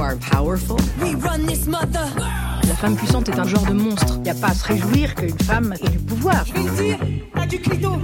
are powerful. We run this mother. La femme puissante est un genre de monstre. Il n'y a pas à se réjouir qu'une femme ait du pouvoir. Je vais le dire, pas du clito.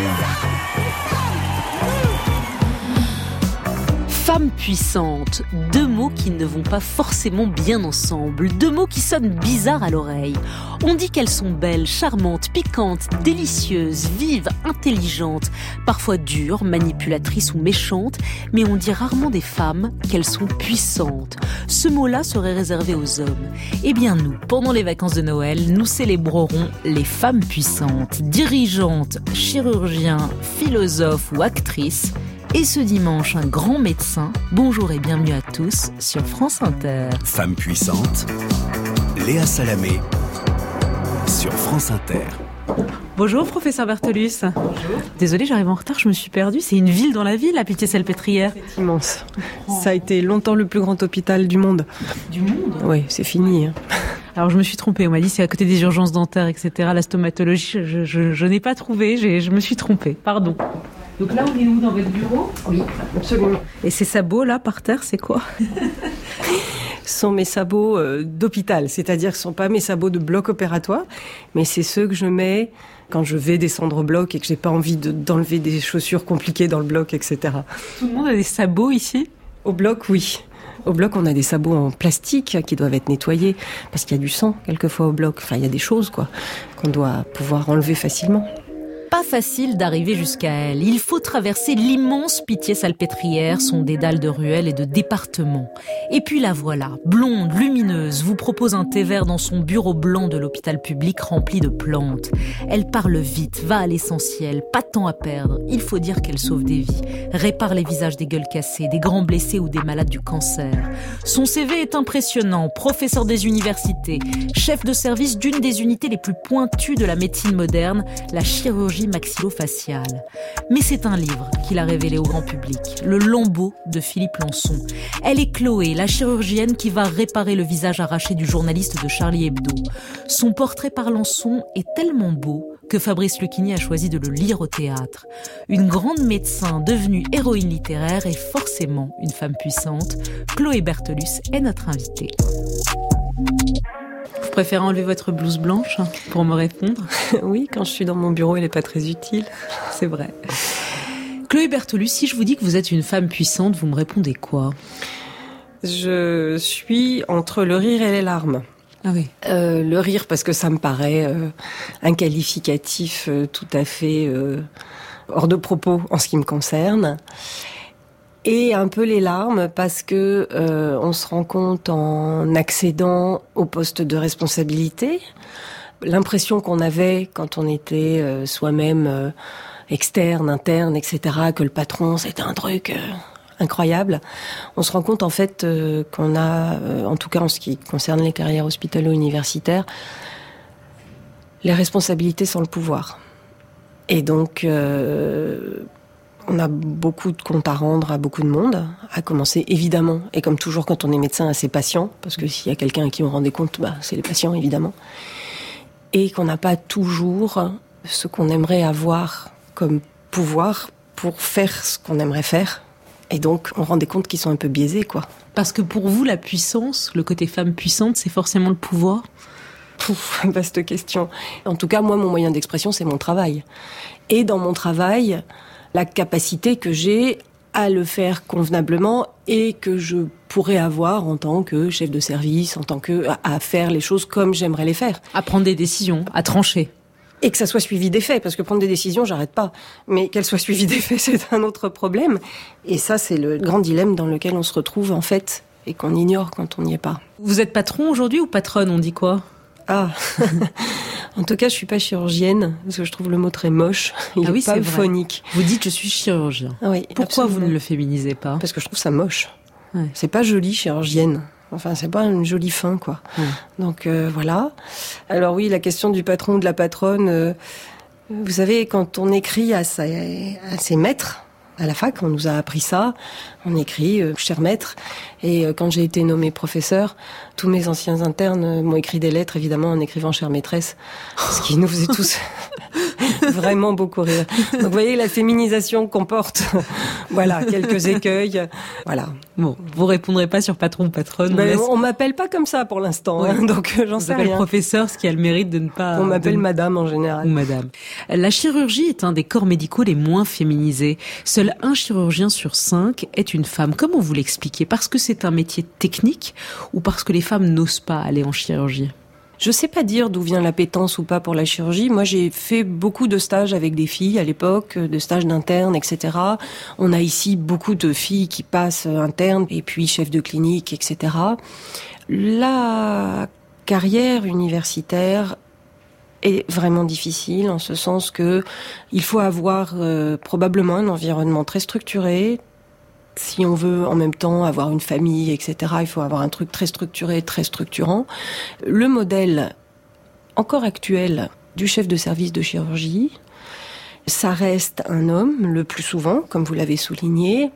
Femme puissante, deux mots qui ne vont pas forcément bien ensemble, deux mots qui sonnent bizarres à l'oreille. On dit qu'elles sont belles, charmantes, piquantes, délicieuses, vives, intelligentes, parfois dures, manipulatrices ou méchantes, mais on dit rarement des femmes qu'elles sont puissantes. Ce mot-là serait réservé aux hommes. Eh bien nous, pendant les vacances de Noël, nous célébrerons les femmes puissantes, dirigeantes, chirurgiens, philosophes ou actrices. Et ce dimanche, un grand médecin. Bonjour et bienvenue à tous sur France Inter. Femme puissante, Léa Salamé sur France Inter. Bonjour professeur Bertolus. Bonjour. Désolée, j'arrive en retard, je me suis perdue. C'est une ville dans la ville, la Pitié-Salpêtrière. C'est immense. Ça a été longtemps le plus grand hôpital du monde. Du monde ? Oui, c'est fini. Alors je me suis trompée, on m'a dit c'est à côté des urgences dentaires, etc. La stomatologie, je n'ai pas trouvé, je me suis trompée, pardon. Donc là, on est où dans votre bureau ? Oui, absolument. Et ces sabots là, par terre, c'est quoi ? Ce sont mes sabots d'hôpital, c'est-à-dire que ce ne sont pas mes sabots de bloc opératoire, mais c'est ceux que je mets quand je vais descendre au bloc et que je n'ai pas envie d'enlever des chaussures compliquées dans le bloc, etc. Tout le monde a des sabots ici ? Au bloc, oui. Au bloc, on a des sabots en plastique qui doivent être nettoyés, parce qu'il y a du sang, quelquefois, au bloc. Enfin, il y a des choses, qu'on doit pouvoir enlever facilement. Pas facile d'arriver jusqu'à elle. Il faut traverser l'immense Pitié-Salpêtrière, son dédale de ruelles et de départements. Et puis la voilà, blonde, lumineuse, vous propose un thé vert dans son bureau blanc de l'hôpital public rempli de plantes. Elle parle vite, va à l'essentiel, pas de temps à perdre. Il faut dire qu'elle sauve des vies, répare les visages des gueules cassées, des grands blessés ou des malades du cancer. Son CV est impressionnant, professeur des universités, chef de service d'une des unités les plus pointues de la médecine moderne, la chirurgie maxillofaciale. Mais c'est un livre qu'il a révélé au grand public, Le Lambeau de Philippe Lançon. Elle est Chloé, la chirurgienne qui va réparer le visage arraché du journaliste de Charlie Hebdo. Son portrait par Lançon est tellement beau que Fabrice Lucchini a choisi de le lire au théâtre. Une grande médecin devenue héroïne littéraire et forcément une femme puissante, Chloé Bertolus est notre invitée. Vous préférez enlever votre blouse blanche pour me répondre ? Oui, quand je suis dans mon bureau, elle n'est pas très utile. C'est vrai. Chloé Bertolus, si je vous dis que vous êtes une femme puissante, vous me répondez quoi ? Je suis entre le rire et les larmes. Ah oui. Le rire parce que ça me paraît un qualificatif tout à fait hors de propos en ce qui me concerne. Et un peu les larmes parce que on se rend compte en accédant au poste de responsabilité, l'impression qu'on avait quand on était soi-même externe, interne, etc., que le patron c'était un truc incroyable. On se rend compte en fait qu'on a, en tout cas en ce qui concerne les carrières hospitalo-universitaires, les responsabilités sans le pouvoir. Et donc on a beaucoup de comptes à rendre à beaucoup de monde, à commencer évidemment, et comme toujours quand on est médecin, à ses patients, parce que s'il y a quelqu'un à qui on rend des comptes, c'est les patients évidemment, et qu'on n'a pas toujours ce qu'on aimerait avoir comme pouvoir pour faire ce qu'on aimerait faire, et donc on rend des comptes qui sont un peu biaisés, quoi. Parce que pour vous, la puissance, le côté femme puissante, c'est forcément le pouvoir ? Vaste question. En tout cas, moi, mon moyen d'expression, c'est mon travail. Et dans mon travail, la capacité que j'ai à le faire convenablement et que je pourrais avoir en tant que chef de service, en tant que à faire les choses comme j'aimerais les faire. À prendre des décisions, à trancher. Et que ça soit suivi des faits, parce que prendre des décisions, j'arrête pas. Mais qu'elles soient suivies des faits, c'est un autre problème. Et ça, c'est le grand dilemme dans lequel on se retrouve, en fait, et qu'on ignore quand on n'y est pas. Vous êtes patron aujourd'hui ou patronne, on dit quoi ? Ah, en tout cas, je suis pas chirurgienne, parce que je trouve le mot très moche. Il est pas euphonique. Vous dites je suis chirurgien. Oui, pourquoi absolument. Vous ne le féminisez pas ? Parce que je trouve ça moche. Ouais. C'est pas joli, chirurgienne. Enfin, c'est pas une jolie fin, quoi. Ouais. Donc, voilà. Alors oui, la question du patron ou de la patronne, vous savez, quand on écrit à ses maîtres, à la fac, on nous a appris ça. On écrit « cher maître ». Et quand j'ai été nommée professeur, tous mes anciens internes m'ont écrit des lettres, évidemment, en écrivant « chère maîtresse », ce qui nous faisait tous vraiment beaucoup rire. Donc vous voyez, la féminisation comporte voilà, quelques écueils. Voilà. Bon, vous répondrez pas sur patron, patronne. On m'appelle pas comme ça pour l'instant, ouais. Donc j'en sais rien. Professeur, ce qui a le mérite de ne pas... On m'appelle madame en général. Ou madame. La chirurgie est un des corps médicaux les moins féminisés. Seul un chirurgien sur 5 est une femme. Comment vous l'expliquez ? Parce que c'est un métier technique ou parce que les femmes n'osent pas aller en chirurgie ? Je sais pas dire d'où vient l'appétence ou pas pour la chirurgie. Moi, j'ai fait beaucoup de stages avec des filles à l'époque, de stages d'interne, etc. On a ici beaucoup de filles qui passent internes et puis chefs de clinique, etc. La carrière universitaire est vraiment difficile en ce sens que il faut avoir probablement un environnement très structuré. Si on veut en même temps avoir une famille, etc., il faut avoir un truc très structuré, très structurant. Le modèle encore actuel du chef de service de chirurgie, ça reste un homme, le plus souvent, comme vous l'avez souligné,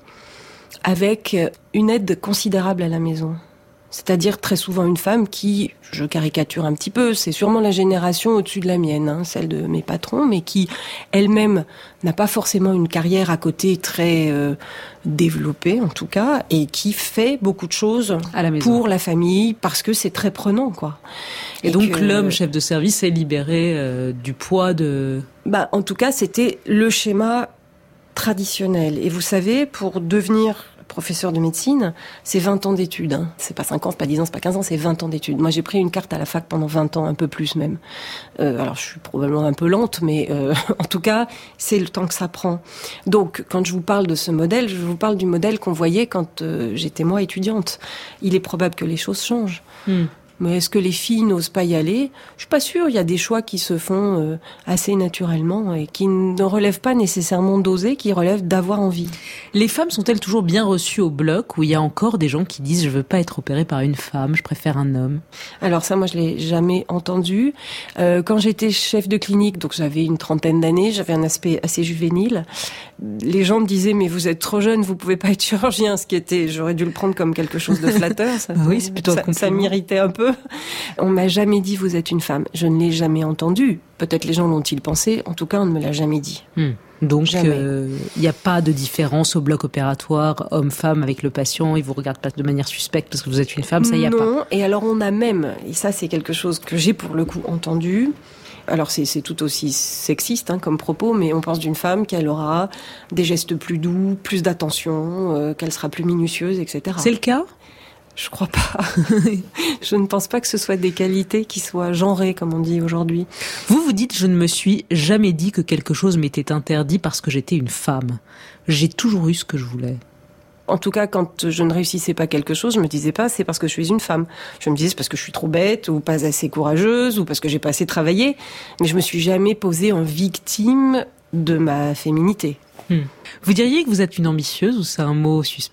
avec une aide considérable à la maison. C'est-à-dire très souvent une femme qui, je caricature un petit peu, c'est sûrement la génération au-dessus de la mienne, celle de mes patrons, mais qui elle-même n'a pas forcément une carrière à côté très développée en tout cas, et qui fait beaucoup de choses à la maison. Pour la famille, parce que c'est très prenant, quoi. Et donc l'homme chef de service est libéré du poids de... En tout cas, c'était le schéma traditionnel. Et vous savez, pour devenir professeur de médecine, c'est 20 ans d'études. C'est pas 5 ans, c'est pas 10 ans, c'est pas 15 ans, c'est 20 ans d'études. Moi, j'ai pris une carte à la fac pendant 20 ans, un peu plus même. Alors, je suis probablement un peu lente, mais en tout cas, c'est le temps que ça prend. Donc, quand je vous parle de ce modèle, je vous parle du modèle qu'on voyait quand j'étais moi étudiante. Il est probable que les choses changent. Mais est-ce que les filles n'osent pas y aller ? Je suis pas sûre. Il y a des choix qui se font assez naturellement et qui ne relèvent pas nécessairement d'oser, qui relèvent d'avoir envie. Les femmes sont-elles toujours bien reçues au bloc où il y a encore des gens qui disent « je veux pas être opérée par une femme, je préfère un homme ». Alors ça, moi, je l'ai jamais entendu. Quand j'étais chef de clinique, donc j'avais une trentaine d'années, j'avais un aspect assez juvénile. Les gens me disaient « mais vous êtes trop jeune, vous pouvez pas être chirurgien », ce qui était, j'aurais dû le prendre comme quelque chose de flatteur. Ça, oui, c'est plutôt ça m'irritait un peu. On m'a jamais dit vous êtes une femme. Je ne l'ai jamais entendu. Peut-être les gens l'ont-ils pensé. En tout cas, on ne me l'a jamais dit. Donc, il n'y a pas de différence au bloc opératoire homme-femme avec le patient. Il vous regarde pas de manière suspecte parce que vous êtes une femme. Ça y a pas. Non. Et alors on a même, et ça c'est quelque chose que j'ai pour le coup entendu. Alors c'est tout aussi sexiste comme propos, mais on pense d'une femme qu'elle aura des gestes plus doux, plus d'attention, qu'elle sera plus minutieuse, etc. C'est le cas ? Je crois pas. Je ne pense pas que ce soit des qualités qui soient genrées, comme on dit aujourd'hui. Vous dites, je ne me suis jamais dit que quelque chose m'était interdit parce que j'étais une femme. J'ai toujours eu ce que je voulais. En tout cas, quand je ne réussissais pas quelque chose, je me disais pas, c'est parce que je suis une femme. Je me disais, c'est parce que je suis trop bête, ou pas assez courageuse, ou parce que j'ai pas assez travaillé. Mais je me suis jamais posée en victime de ma féminité. Vous diriez que vous êtes une ambitieuse, ou c'est un mot suspect ?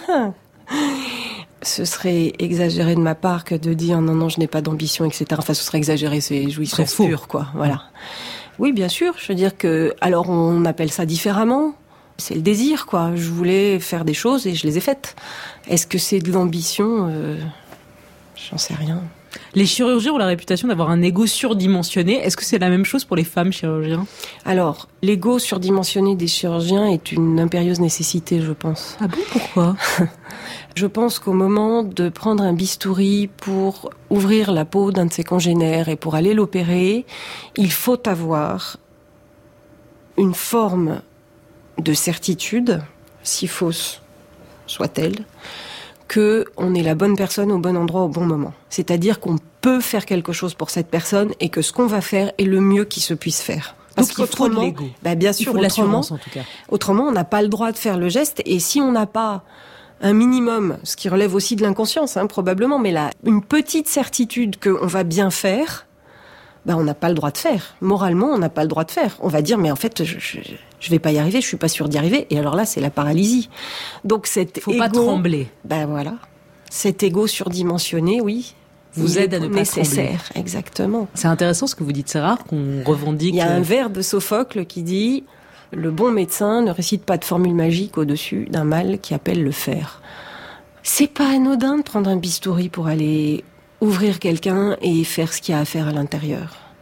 Ce serait exagéré de ma part que de dire non, je n'ai pas d'ambition, etc. Enfin, ce serait exagéré, c'est jouissance pure, quoi. Voilà. Oui, bien sûr. Je veux dire que, alors on appelle ça différemment. C'est le désir, quoi. Je voulais faire des choses et je les ai faites. Est-ce que c'est de l'ambition ? J'en sais rien. Les chirurgiens ont la réputation d'avoir un ego surdimensionné. Est-ce que c'est la même chose pour les femmes chirurgiens ? Alors, l'ego surdimensionné des chirurgiens est une impérieuse nécessité, je pense. Ah bon, pourquoi ? Je pense qu'au moment de prendre un bistouri pour ouvrir la peau d'un de ses congénères et pour aller l'opérer, il faut avoir une forme de certitude, si fausse soit-elle, qu'on est la bonne personne au bon endroit au bon moment. C'est-à-dire qu'on peut faire quelque chose pour cette personne et que ce qu'on va faire est le mieux qui se puisse faire. Parce qu'il faut de l'ego. Bien sûr, il faut l'assurance en tout cas. Autrement, on n'a pas le droit de faire le geste. Et si on n'a pas un minimum, ce qui relève aussi de l'inconscience, probablement, mais là, une petite certitude qu'on va bien faire, on n'a pas le droit de faire. Moralement, on n'a pas le droit de faire. On va dire, mais en fait, je vais pas y arriver, je suis pas sûre d'y arriver. Et alors là, c'est la paralysie. Donc cet faut ego, pas trembler. Voilà. Cet ego surdimensionné, oui. Vous aide à ne pas nécessaire, trembler. Exactement. C'est intéressant ce que vous dites, c'est rare qu'on revendique. Il y a un vers de Sophocle qui dit « Le bon médecin ne récite pas de formule magique au-dessus d'un mal qui appelle le fer. » C'est pas anodin de prendre un bistouri pour aller ouvrir quelqu'un et faire ce qu'il y a à faire à l'intérieur.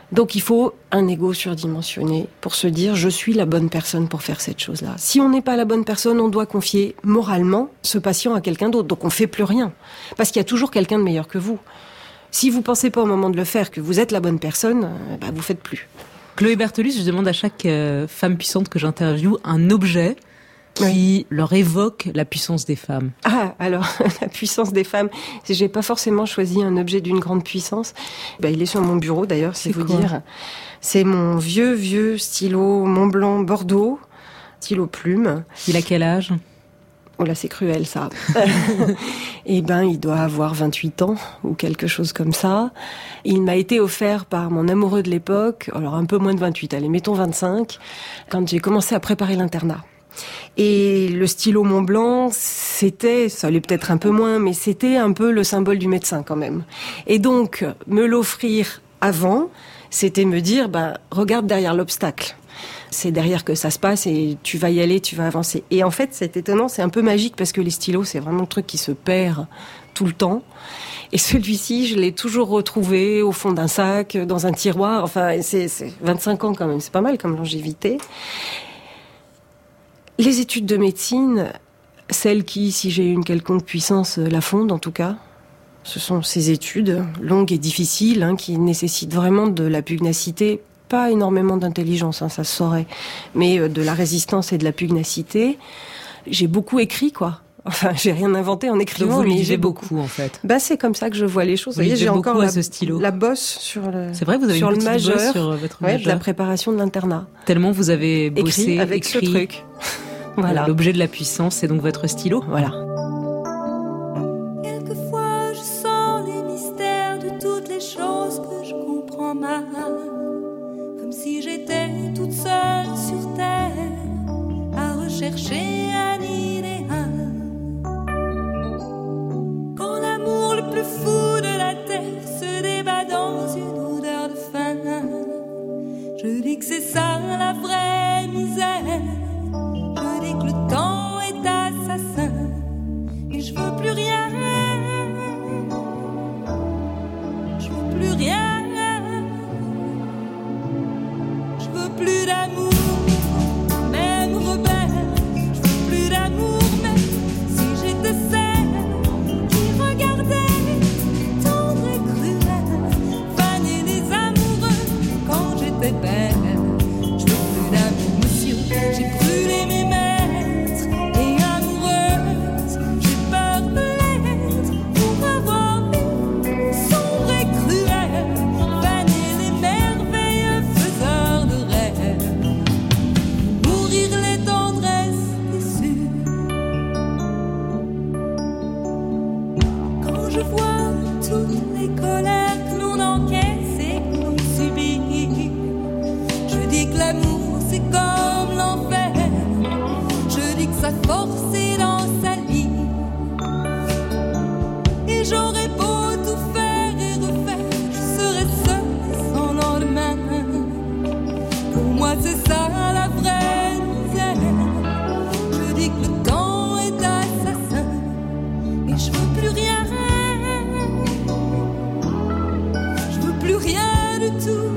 Donc il faut un ego surdimensionné pour se dire je suis la bonne personne pour faire cette chose-là. Si on n'est pas la bonne personne, on doit confier moralement ce patient à quelqu'un d'autre. Donc on fait plus rien. Parce qu'il y a toujours quelqu'un de meilleur que vous. Si vous pensez pas au moment de le faire que vous êtes la bonne personne, vous faites plus. Chloé Berthelus, je demande à chaque femme puissante que j'interviewe un objet qui leur évoque la puissance des femmes. Ah, alors, la puissance des femmes. J'ai pas forcément choisi un objet d'une grande puissance. Il est sur mon bureau, d'ailleurs, c'est vous dire. C'est mon vieux stylo Montblanc Bordeaux, stylo plume. Il a quel âge ? Oh là, c'est cruel, ça. Il doit avoir 28 ans, ou quelque chose comme ça. Il m'a été offert par mon amoureux de l'époque, alors un peu moins de 28, allez, mettons 25, quand j'ai commencé à préparer l'internat. Et le stylo Montblanc, ça allait peut-être un peu moins, mais c'était un peu le symbole du médecin quand même. Et donc, me l'offrir avant, c'était me dire, regarde derrière l'obstacle. C'est derrière que ça se passe et tu vas y aller, tu vas avancer. Et en fait, c'est étonnant, c'est un peu magique parce que les stylos, c'est vraiment le truc qui se perd tout le temps. Et celui-ci, je l'ai toujours retrouvé au fond d'un sac, dans un tiroir. Enfin, c'est 25 ans quand même, c'est pas mal comme longévité. Les études de médecine, celles qui, si j'ai une quelconque puissance, la fondent en tout cas. Ce sont ces études longues et difficiles qui nécessitent vraiment de la pugnacité, pas énormément d'intelligence, ça se saurait, mais de la résistance et de la pugnacité. J'ai beaucoup écrit, quoi. Enfin, j'ai rien inventé en écrivant. Donc vous lisez beaucoup, en fait. C'est comme ça que je vois les choses. Vous voyez, j'ai encore ce stylo. La bosse sur le. C'est vrai, vous avez sur une petite majeur, bosse sur votre majeur. De la préparation de l'internat. Tellement vous avez bossé, avec ce truc. Voilà. L'objet de la puissance, c'est donc votre stylo. Voilà. Quelquefois, je sens les mystères de toutes les choses que je comprends mal. Comme si j'étais toute seule sur terre à rechercher un idéal. Quand l'amour le plus fou de la terre se débat dans une odeur de faim, je dis que c'est ça la vraie misère. Je dis que le temps est assassin et je veux plus rien. Je veux plus rien. Je veux plus d'amour, même rebelle. Je veux plus d'amour, même si j'étais celle qui regardait tendre et cruelle, faner les amoureux quand j'étais belle. Je veux plus d'amour, monsieur. J'ai brûlé mes maîtres et amoureuses. J'ai peur de l'être pour avoir vu sombre et cruel, faner les merveilleux faiseurs de rêves, mourir les tendresses déçues. Quand je vois toutes les colères que l'on encaisse et que l'on subit, je dis que l'amour c'est comme l'enfer. Je dis que sa force est dans sa lie. Et j'aurais beau tout faire et refaire, je serais seule et sans lendemain. Pour moi c'est ça la vraie misère. Je dis que le temps est assassin et je veux plus rien. Je veux plus rien du tout.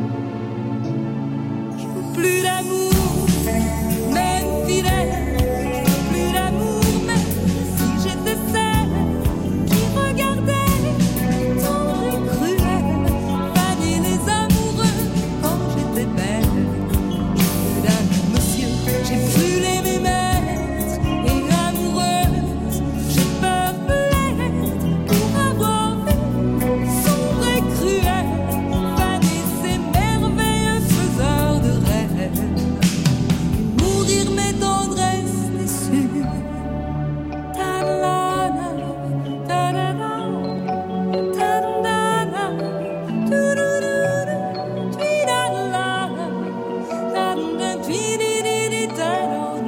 Je veux plus d'amour, même fidèle. Je veux plus d'amour, même si j'étais celle qui regardait tendre et cruel, faner les amoureux quand j'étais belle. Je veux plus d'amour, monsieur. J'ai brûlé mes maîtres et amoureuses. J'ai peur de l'être pour avoir vu sombre et cruel, faner ces merveilleux faiseurs de rêves, mourir mes tendresses déçues. Ta-da-da, ta-da-da, ta-da-da, tu-du-du-du, tui-da-da, ta-da-da, tui-di-di-di, ta-da-da,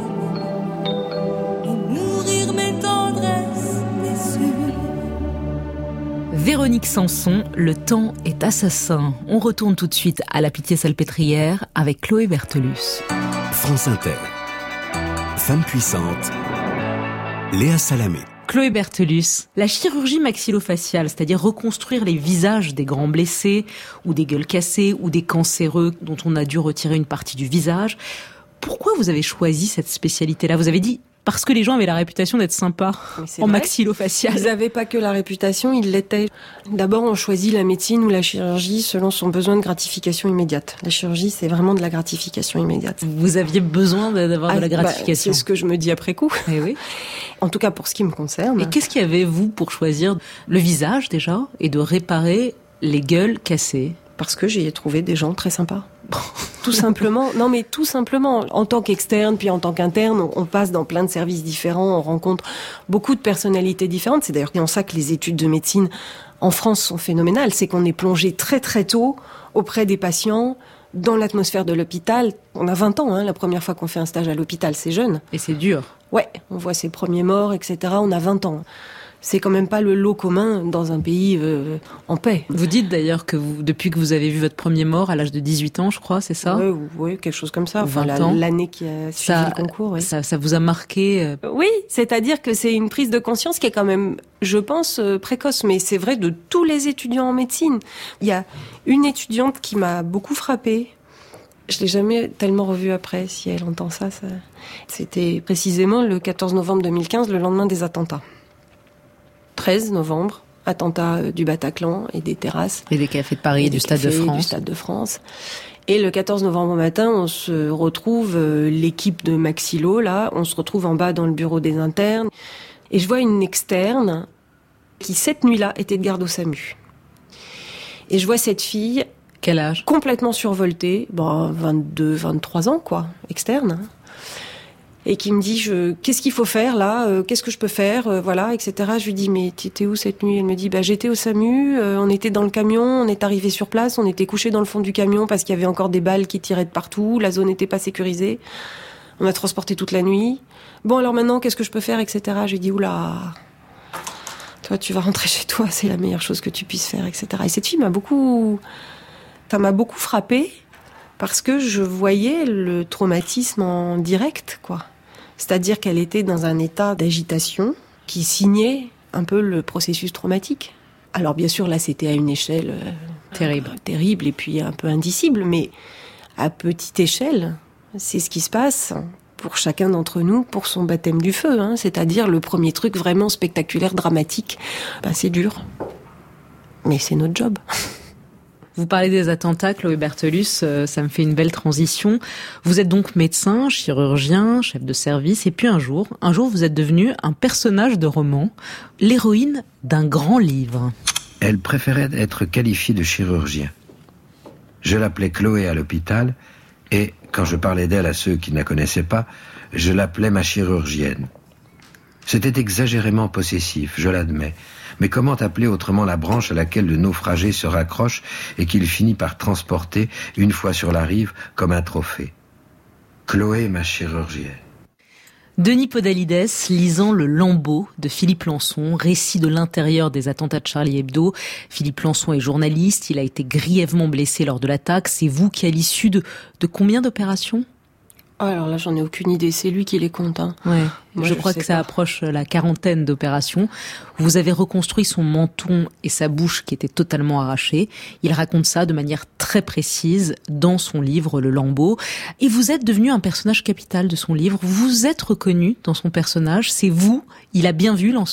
et mourir mes tendresses déçues. Véronique Sanson, le temps est assassin. On retourne tout de suite à la Pitié-Salpêtrière avec Chloé Berthelus. France Inter. Femme puissante. Léa Salamé. Chloé Berthelus, la chirurgie maxillofaciale, c'est-à-dire reconstruire les visages des grands blessés, ou des gueules cassées, ou des cancéreux dont on a dû retirer une partie du visage. Pourquoi vous avez choisi cette spécialité-là ? Vous avez dit parce que les gens avaient la réputation d'être sympas en maxillofacial. Ils n'avaient pas que la réputation, ils l'étaient. D'abord, on choisit la médecine ou la chirurgie selon son besoin de gratification immédiate. La chirurgie, c'est vraiment de la gratification immédiate. Vous aviez besoin d'avoir de la gratification. C'est ce que je me dis après coup. Eh oui. En tout cas, pour ce qui me concerne. Et qu'est-ce qu'il y avait, vous, pour choisir le visage, déjà, et de réparer les gueules cassées ? Parce que j'y ai trouvé des gens très sympas. Tout simplement. Non, mais tout simplement. En tant qu'externe, puis en tant qu'interne, on passe dans plein de services différents, on rencontre beaucoup de personnalités différentes. C'est d'ailleurs en ça que les études de médecine en France sont phénoménales. C'est qu'on est plongé très très tôt auprès des patients, dans l'atmosphère de l'hôpital. On a 20 ans, la première fois qu'on fait un stage à l'hôpital, c'est jeune. Et c'est dur. Ouais, on voit ses premiers morts, etc. On a 20 ans. C'est quand même pas le lot commun dans un pays en paix. Vous dites d'ailleurs que depuis que vous avez vu votre premier mort à l'âge de 18 ans, je crois, c'est ça ? Oui, quelque chose comme ça. Enfin, 20 ans. L'année qui a suivi le concours. Oui. Ça vous a marqué Oui, c'est-à-dire que c'est une prise de conscience qui est quand même, je pense, précoce. Mais c'est vrai de tous les étudiants en médecine. Il y a une étudiante qui m'a beaucoup frappée. Je l'ai jamais tellement revue après, si elle entend ça. C'était précisément le 14 novembre 2015, le lendemain des attentats. 13 novembre, attentat du Bataclan et des terrasses. Et des cafés de Paris et du Stade de France. Et le 14 novembre au matin, on se retrouve, l'équipe de Maxillo, là, on se retrouve en bas dans le bureau des internes. Et je vois une externe qui, cette nuit-là, était de garde au SAMU. Et je vois cette fille... Quel âge ? Complètement survoltée, 22, 23 ans, quoi, externe. Et qui me dit, qu'est-ce qu'il faut faire là, qu'est-ce que je peux faire, voilà, etc. Je lui dis, mais t'étais où cette nuit ? Elle me dit, j'étais au SAMU, on était dans le camion, on est arrivé sur place, on était couchés dans le fond du camion parce qu'il y avait encore des balles qui tiraient de partout, la zone n'était pas sécurisée, on a transporté toute la nuit. Bon, alors maintenant, qu'est-ce que je peux faire, etc. Je lui dis, oula, toi tu vas rentrer chez toi, c'est la meilleure chose que tu puisses faire, etc. Et cette fille m'a beaucoup frappée parce que je voyais le traumatisme en direct, quoi. C'est-à-dire qu'elle était dans un état d'agitation qui signait un peu le processus traumatique. Alors bien sûr, là, c'était à une échelle terrible et puis un peu indicible, mais à petite échelle, c'est ce qui se passe pour chacun d'entre nous pour son baptême du feu. C'est-à-dire le premier truc vraiment spectaculaire, dramatique. C'est dur, mais c'est notre job. Vous parlez des attentats, Chloé Berthelus, ça me fait une belle transition. Vous êtes donc médecin, chirurgien, chef de service, et puis un jour, vous êtes devenu un personnage de roman, l'héroïne d'un grand livre. Elle préférait être qualifiée de chirurgien. Je l'appelais Chloé à l'hôpital, et quand je parlais d'elle à ceux qui ne la connaissaient pas, je l'appelais ma chirurgienne. C'était exagérément possessif, je l'admets. Mais comment appeler autrement la branche à laquelle le naufragé se raccroche et qu'il finit par transporter, une fois sur la rive, comme un trophée ? Chloé, ma chirurgienne. Denis Podalides, lisant Le Lambeau de Philippe Lançon, récit de l'intérieur des attentats de Charlie Hebdo. Philippe Lançon est journaliste, il a été grièvement blessé lors de l'attaque. C'est vous qui, à l'issue de combien d'opérations ? Alors là, j'en ai aucune idée. C'est lui qui les compte. Ouais. Je crois que ça approche la 40aine d'opérations. Vous avez reconstruit son menton et sa bouche qui étaient totalement arrachées. Il raconte ça de manière très précise dans son livre Le Lambeau. Et vous êtes devenu un personnage capital de son livre. Vous êtes reconnu dans son personnage. C'est vous. Il a bien vu Lançon ?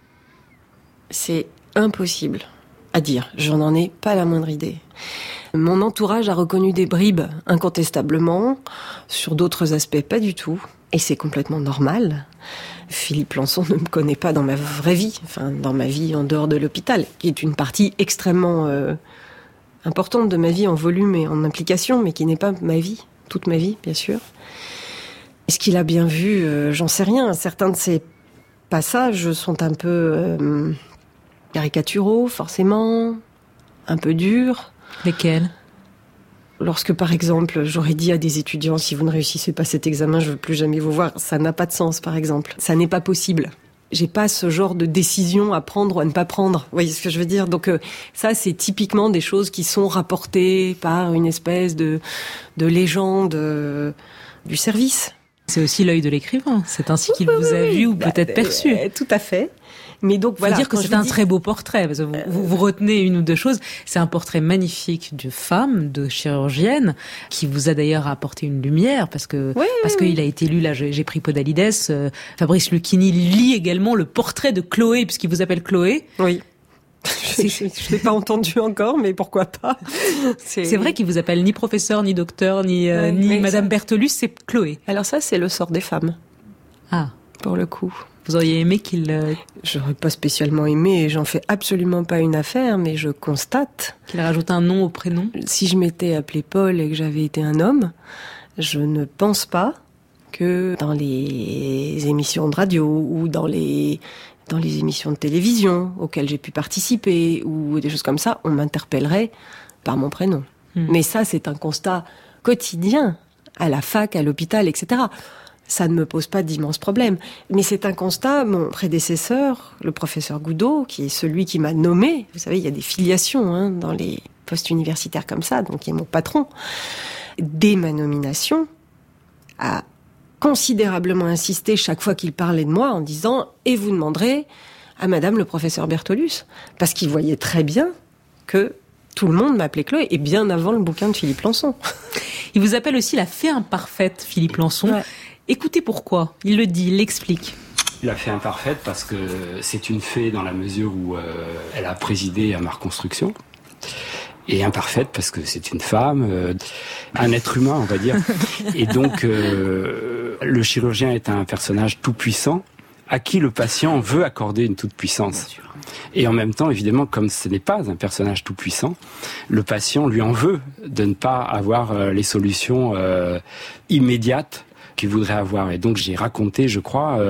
C'est impossible à dire. Je n'en ai pas la moindre idée. Mon entourage a reconnu des bribes, incontestablement. Sur d'autres aspects, pas du tout. Et c'est complètement normal. Philippe Lançon ne me connaît pas dans ma vraie vie, dans ma vie en dehors de l'hôpital, qui est une partie extrêmement importante de ma vie en volume et en implication, mais qui n'est pas ma vie, toute ma vie, bien sûr. Est-ce qu'il a bien vu ? J'en sais rien. Certains de ces passages sont un peu caricaturaux, forcément, un peu durs. Lesquels ? Lorsque, par exemple, j'aurais dit à des étudiants, si vous ne réussissez pas cet examen, je ne veux plus jamais vous voir, ça n'a pas de sens, par exemple. Ça n'est pas possible. J'ai pas ce genre de décision à prendre ou à ne pas prendre. Vous voyez ce que je veux dire ? Donc ça, c'est typiquement des choses qui sont rapportées par une espèce de légende du service. C'est aussi l'œil de l'écrivain. C'est ainsi qu'il vous a vu ou peut-être perçu. Tout à fait. Mais donc voilà, faut dire que c'est un très beau portrait, parce que vous retenez une ou deux choses. C'est un portrait magnifique de femme, de chirurgienne, qui vous a d'ailleurs apporté une lumière, parce qu'il a été lu, là j'ai pris Podalides, Fabrice Lucchini lit également le portrait de Chloé, puisqu'il vous appelle Chloé. Oui. Je l'ai pas entendu encore, mais pourquoi pas. C'est vrai qu'il vous appelle ni professeur, ni docteur, ni Madame Bertolus, c'est Chloé. Alors ça, c'est le sort des femmes. Ah. Pour le coup. Vous auriez aimé qu'il... J'aurais pas spécialement aimé, et j'en fais absolument pas une affaire, mais je constate... Qu'il rajoute un nom au prénom. Si je m'étais appelé Paul et que j'avais été un homme, je ne pense pas que dans les émissions de radio ou dans les émissions de télévision auxquelles j'ai pu participer ou des choses comme ça, on m'interpellerait par mon prénom. Mais ça, c'est un constat quotidien, à la fac, à l'hôpital, etc. Ça ne me pose pas d'immenses problèmes. Mais c'est un constat, mon prédécesseur, le professeur Goudot, qui est celui qui m'a nommé, vous savez, il y a des filiations dans les postes universitaires comme ça, donc il est mon patron, dès ma nomination, a considérablement insisté chaque fois qu'il parlait de moi en disant « Et vous demanderez à madame le professeur Bertolus », parce qu'il voyait très bien que tout le monde m'appelait Chloé, et bien avant le bouquin de Philippe Lançon. Il vous appelle aussi la fée imparfaite, Philippe Lançon. Ouais. Écoutez pourquoi. Il le dit, il l'explique. La fée imparfaite parce que c'est une fée dans la mesure où elle a présidé à ma reconstruction. Et imparfaite parce que c'est une femme, un être humain, on va dire. Et donc, le chirurgien est un personnage tout puissant à qui le patient veut accorder une toute puissance. Et en même temps, évidemment, comme ce n'est pas un personnage tout puissant, le patient lui en veut de ne pas avoir les solutions immédiates qu'il voudrait avoir. Et donc j'ai raconté, je crois,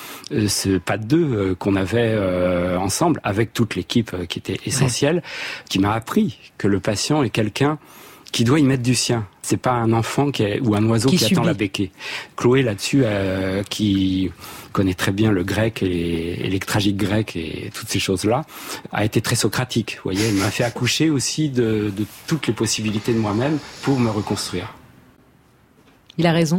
ce pas de deux qu'on avait ensemble avec toute l'équipe qui était essentielle, qui m'a appris que le patient est quelqu'un qui doit y mettre du sien. C'est pas un enfant ou un oiseau qui attend la béquille. Chloé là-dessus, qui connaît très bien le grec et les tragiques grecs et toutes ces choses-là, a été très socratique. Vous voyez, elle m'a fait accoucher aussi de toutes les possibilités de moi-même pour me reconstruire. Il a raison.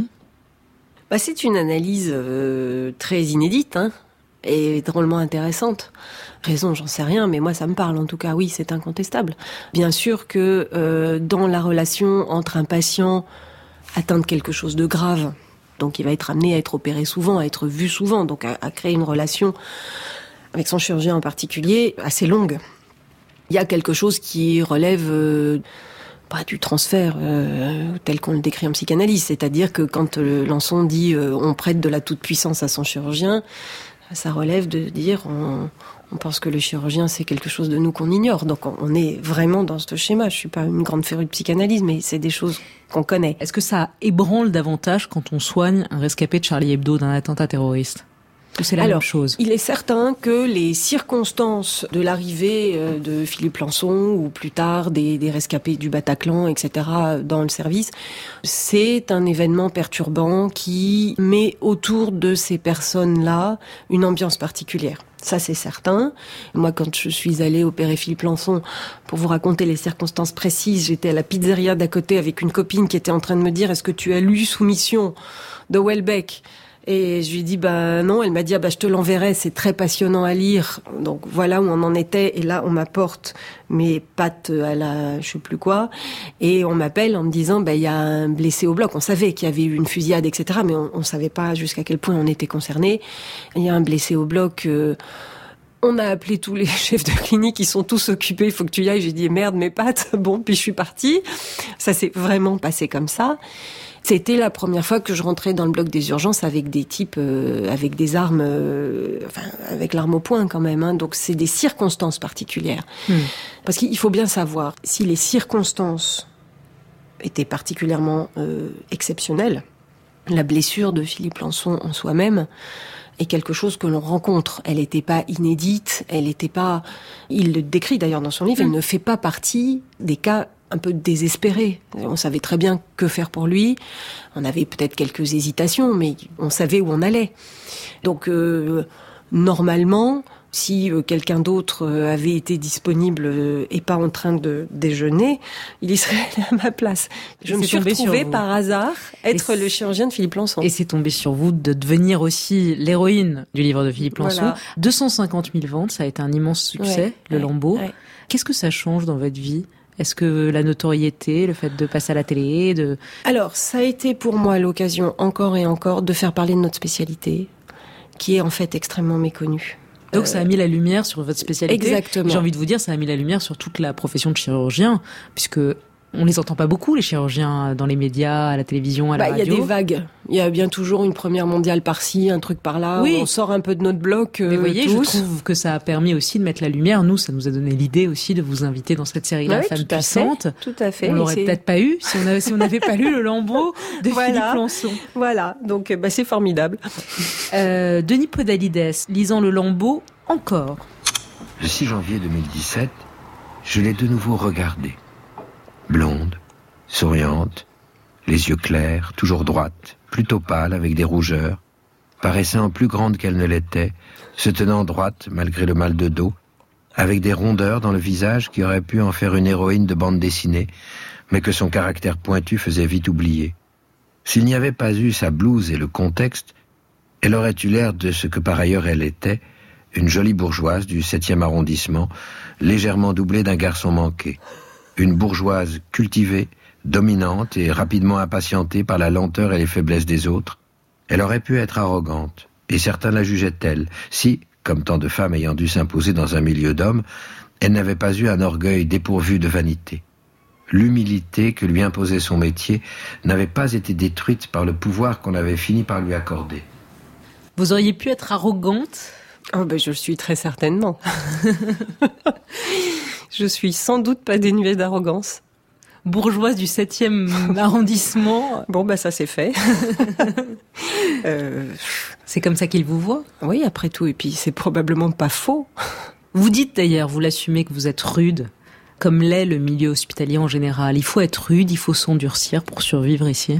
C'est une analyse très inédite et drôlement intéressante. Raison, j'en sais rien, mais moi ça me parle en tout cas. Oui, c'est incontestable. Bien sûr que dans la relation entre un patient atteint de quelque chose de grave, donc il va être amené à être opéré souvent, à être vu souvent, donc à créer une relation avec son chirurgien en particulier assez longue. Il y a quelque chose qui relève... du transfert tel qu'on le décrit en psychanalyse, c'est-à-dire que quand Lançon dit on prête de la toute-puissance à son chirurgien, ça relève de dire on pense que le chirurgien c'est quelque chose de nous qu'on ignore, donc on est vraiment dans ce schéma. Je suis pas une grande férue de psychanalyse, mais c'est des choses qu'on connaît. Est-ce que ça ébranle davantage quand on soigne un rescapé de Charlie Hebdo d'un attentat terroriste ? C'est la même chose. Il est certain que les circonstances de l'arrivée de Philippe Lançon ou plus tard des rescapés du Bataclan, etc., dans le service, c'est un événement perturbant qui met autour de ces personnes-là une ambiance particulière. Ça, c'est certain. Moi, quand je suis allée opérer Philippe Lançon, pour vous raconter les circonstances précises, j'étais à la pizzeria d'à côté avec une copine qui était en train de me dire « Est-ce que tu as lu Soumission de Houellebecq ?» Et je lui ai dit, non. Elle m'a dit, je te l'enverrai, c'est très passionnant à lire. Donc voilà où on en était. Et là, on m'apporte mes pâtes à la je sais plus quoi. Et on m'appelle en me disant, il y a un blessé au bloc. On savait qu'il y avait eu une fusillade, etc. Mais on savait pas jusqu'à quel point on était concernés. Il y a un blessé au bloc. On a appelé tous les chefs de clinique, ils sont tous occupés, il faut que tu y ailles. J'ai dit, merde, mes pâtes. Bon, puis je suis partie. Ça s'est vraiment passé comme ça. C'était la première fois que je rentrais dans le bloc des urgences avec des types, avec des armes, avec l'arme au poing quand même. Donc c'est des circonstances particulières. Parce qu'il faut bien savoir, si les circonstances étaient particulièrement exceptionnelles, la blessure de Philippe Lançon en soi-même est quelque chose que l'on rencontre. Elle n'était pas inédite, elle n'était pas... Il le décrit d'ailleurs dans son livre, elle ne fait pas partie des cas un peu désespéré. On savait très bien que faire pour lui. On avait peut-être quelques hésitations, mais on savait où on allait. Donc, normalement, Si quelqu'un d'autre avait été disponible et pas en train de déjeuner, il y serait allé à ma place. Je me suis retrouvée par hasard être le chirurgien de Philippe Lançon. Et c'est tombé sur vous de devenir aussi l'héroïne du livre de Philippe Lançon. Voilà. 250 000 ventes, ça a été un immense succès, le Lambeau. Ouais. Qu'est-ce que ça change dans votre vie ? Est-ce que la notoriété, le fait de passer à la télé, Alors, ça a été pour moi l'occasion, encore et encore, de faire parler de notre spécialité, qui est en fait extrêmement méconnue. Donc ça a mis la lumière sur votre spécialité. Exactement. J'ai envie de vous dire, ça a mis la lumière sur toute la profession de chirurgien, puisque on les entend pas beaucoup, les chirurgiens, dans les médias, à la télévision, à la radio. Il y a des vagues. Il y a bien toujours une première mondiale par-ci, un truc par-là. Oui. On sort un peu de notre bloc. Mais vous voyez, tous. je trouve que ça a permis aussi de mettre la lumière. Nous, ça nous a donné l'idée aussi de vous inviter dans cette série-là, Oui, Femmes tout à puissantes. fait, tout à fait. On l'aurait peut-être pas eu si on n'avait pas lu le Lambeau de Philippe Lançon. Voilà, donc c'est formidable. Denis Podalides, lisant le Lambeau encore. Le 6 janvier 2017, je l'ai de nouveau regardée. Blonde, souriante, les yeux clairs, toujours droite, plutôt pâle avec des rougeurs, paraissant plus grande qu'elle ne l'était, se tenant droite malgré le mal de dos, avec des rondeurs dans le visage qui auraient pu en faire une héroïne de bande dessinée, mais que son caractère pointu faisait vite oublier. S'il n'y avait pas eu sa blouse et le contexte, elle aurait eu l'air de ce que par ailleurs elle était, une jolie bourgeoise du 7e arrondissement, légèrement doublée d'un garçon manqué. Une bourgeoise cultivée, dominante et rapidement impatientée par la lenteur et les faiblesses des autres. Elle aurait pu être arrogante, et certains la jugeaient telle, si, comme tant de femmes ayant dû s'imposer dans un milieu d'hommes, elle n'avait pas eu un orgueil dépourvu de vanité. L'humilité que lui imposait son métier n'avait pas été détruite par le pouvoir qu'on avait fini par lui accorder. Vous auriez pu être arrogante ? Je le suis très certainement. Je suis sans doute pas dénuée d'arrogance. Bourgeoise du 7e arrondissement. Ça c'est fait. C'est comme ça qu'il vous voit ? Oui, après tout, et puis c'est probablement pas faux. Vous dites d'ailleurs, vous l'assumez, que vous êtes rude, comme l'est le milieu hospitalier en général. Il faut être rude, il faut s'endurcir pour survivre ici.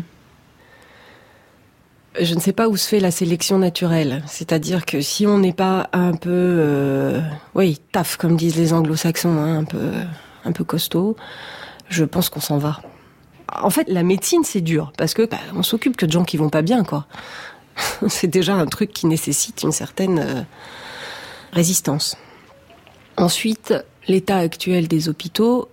Je ne sais pas où se fait la sélection naturelle. C'est-à-dire que si on n'est pas un peu, taf, comme disent les anglo-saxons, un peu costaud, je pense qu'on s'en va. En fait, la médecine, c'est dur, parce que on s'occupe que de gens qui vont pas bien, quoi. C'est déjà un truc qui nécessite une certaine résistance. Ensuite, l'état actuel des hôpitaux,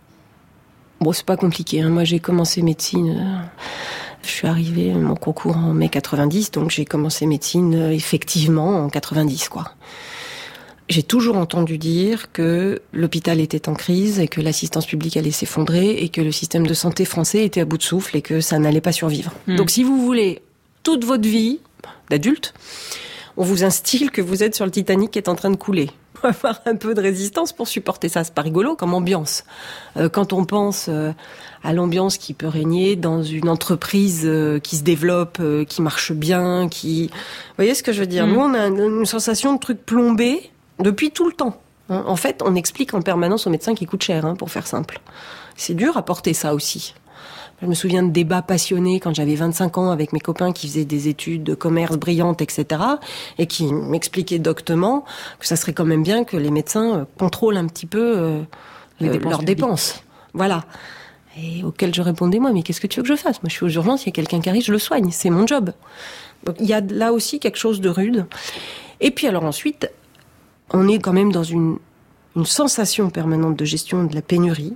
c'est pas compliqué, hein. Moi, j'ai commencé médecine... Je suis arrivée, mon concours en mai 90, donc j'ai commencé médecine effectivement en 90, quoi. J'ai toujours entendu dire que l'hôpital était en crise et que l'assistance publique allait s'effondrer et que le système de santé français était à bout de souffle et que ça n'allait pas survivre. Donc si vous voulez, toute votre vie d'adulte, on vous instille que vous êtes sur le Titanic qui est en train de couler. Il faut avoir un peu de résistance pour supporter ça. C'est pas rigolo comme ambiance. Quand on pense à l'ambiance qui peut régner dans une entreprise qui se développe, qui marche bien, Vous voyez ce que je veux dire ? Nous, on a une sensation de truc plombé depuis tout le temps. En fait, on explique en permanence aux médecins qui coûtent cher, pour faire simple. C'est dur à porter ça aussi. Je me souviens de débats passionnés quand j'avais 25 ans avec mes copains qui faisaient des études de commerce brillantes, etc. et qui m'expliquaient doctement que ça serait quand même bien que les médecins contrôlent un petit peu leurs dépenses. Voilà. Et auquel je répondais, moi, mais qu'est-ce que tu veux que je fasse ? Moi, je suis aux urgences, il y a quelqu'un qui arrive, je le soigne. C'est mon job. Donc, il y a là aussi quelque chose de rude. Et puis alors ensuite, on est quand même dans une sensation permanente de gestion de la pénurie,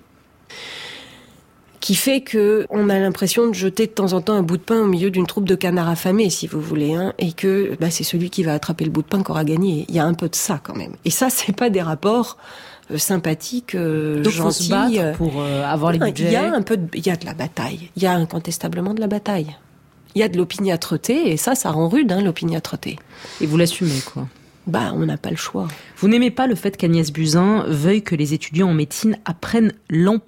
qui fait que on a l'impression de jeter de temps en temps un bout de pain au milieu d'une troupe de canards affamés, si vous voulez, et que c'est celui qui va attraper le bout de pain qui aura gagné. Il y a un peu de ça quand même. Et ça, c'est pas des rapports sympathiques, donc gentils. faut se battre pour avoir les budgets. Il y a de la bataille. Il y a incontestablement de la bataille. Il y a de l'opiniâtreté, et ça rend rude, l'opiniâtreté. Et vous l'assumez, quoi. On n'a pas le choix. Vous n'aimez pas le fait qu'Agnès Buzyn veuille que les étudiants en médecine apprennent l'empathie ?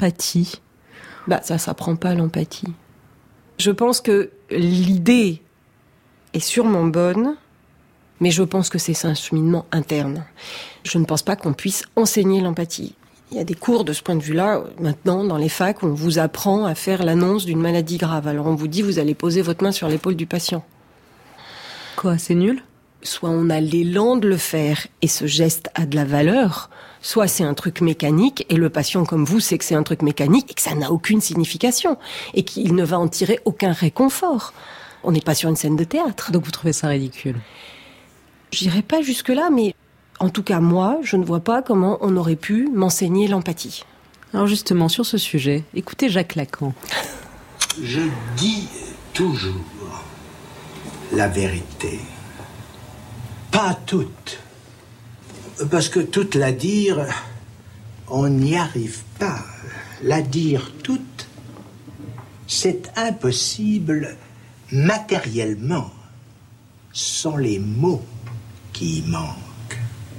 Ça s'apprend pas, l'empathie. Je pense que l'idée est sûrement bonne, mais je pense que c'est un cheminement interne. Je ne pense pas qu'on puisse enseigner l'empathie. Il y a des cours de ce point de vue-là. Maintenant, dans les facs, on vous apprend à faire l'annonce d'une maladie grave. Alors on vous dit, vous allez poser votre main sur l'épaule du patient. Quoi, c'est nul ? soit on a l'élan de le faire et ce geste a de la valeur, soit c'est un truc mécanique et le patient comme vous sait que c'est un truc mécanique et que ça n'a aucune signification et qu'il ne va en tirer aucun réconfort. On n'est pas sur une scène de théâtre. Donc vous trouvez ça ridicule? J'irai pas jusque-là, mais en tout cas moi, je ne vois pas comment on aurait pu m'enseigner l'empathie. Alors justement, sur ce sujet, écoutez Jacques Lacan. Je dis toujours la vérité. Pas toute. Parce que toute la dire, on n'y arrive pas. La dire toute, c'est impossible matériellement. Sont les mots qui y manquent.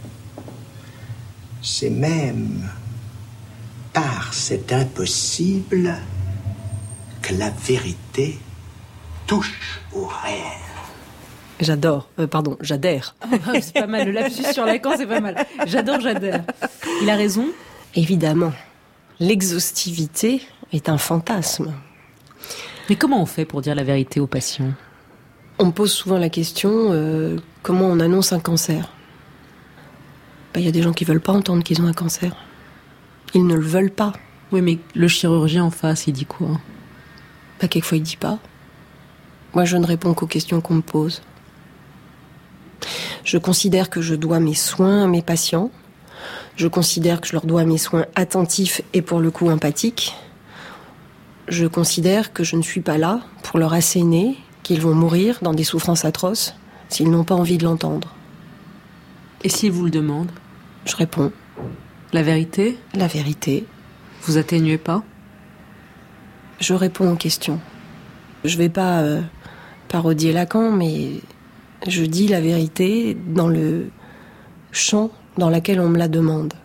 C'est même par cet impossible que la vérité touche au réel. J'adère. C'est pas mal, le lapsus sur Lacan, c'est pas mal. J'adère. Il a raison? Évidemment. L'exhaustivité est un fantasme. Mais comment on fait pour dire la vérité aux patients? On me pose souvent la question, comment on annonce un cancer? Y a des gens qui veulent pas entendre qu'ils ont un cancer. Ils ne le veulent pas. Oui, mais le chirurgien en face, il dit quoi? Quelquefois il dit pas. Moi, je ne réponds qu'aux questions qu'on me pose. Je considère que je dois mes soins à mes patients. Je considère que je leur dois mes soins attentifs et pour le coup empathiques. Je considère que je ne suis pas là pour leur asséner qu'ils vont mourir dans des souffrances atroces s'ils n'ont pas envie de l'entendre. Et s'ils vous le demandent? Je réponds. La vérité? La vérité. Vous atténuez pas? Je réponds aux questions. Je vais pas parodier Lacan, mais je dis la vérité dans le champ dans lequel on me la demande.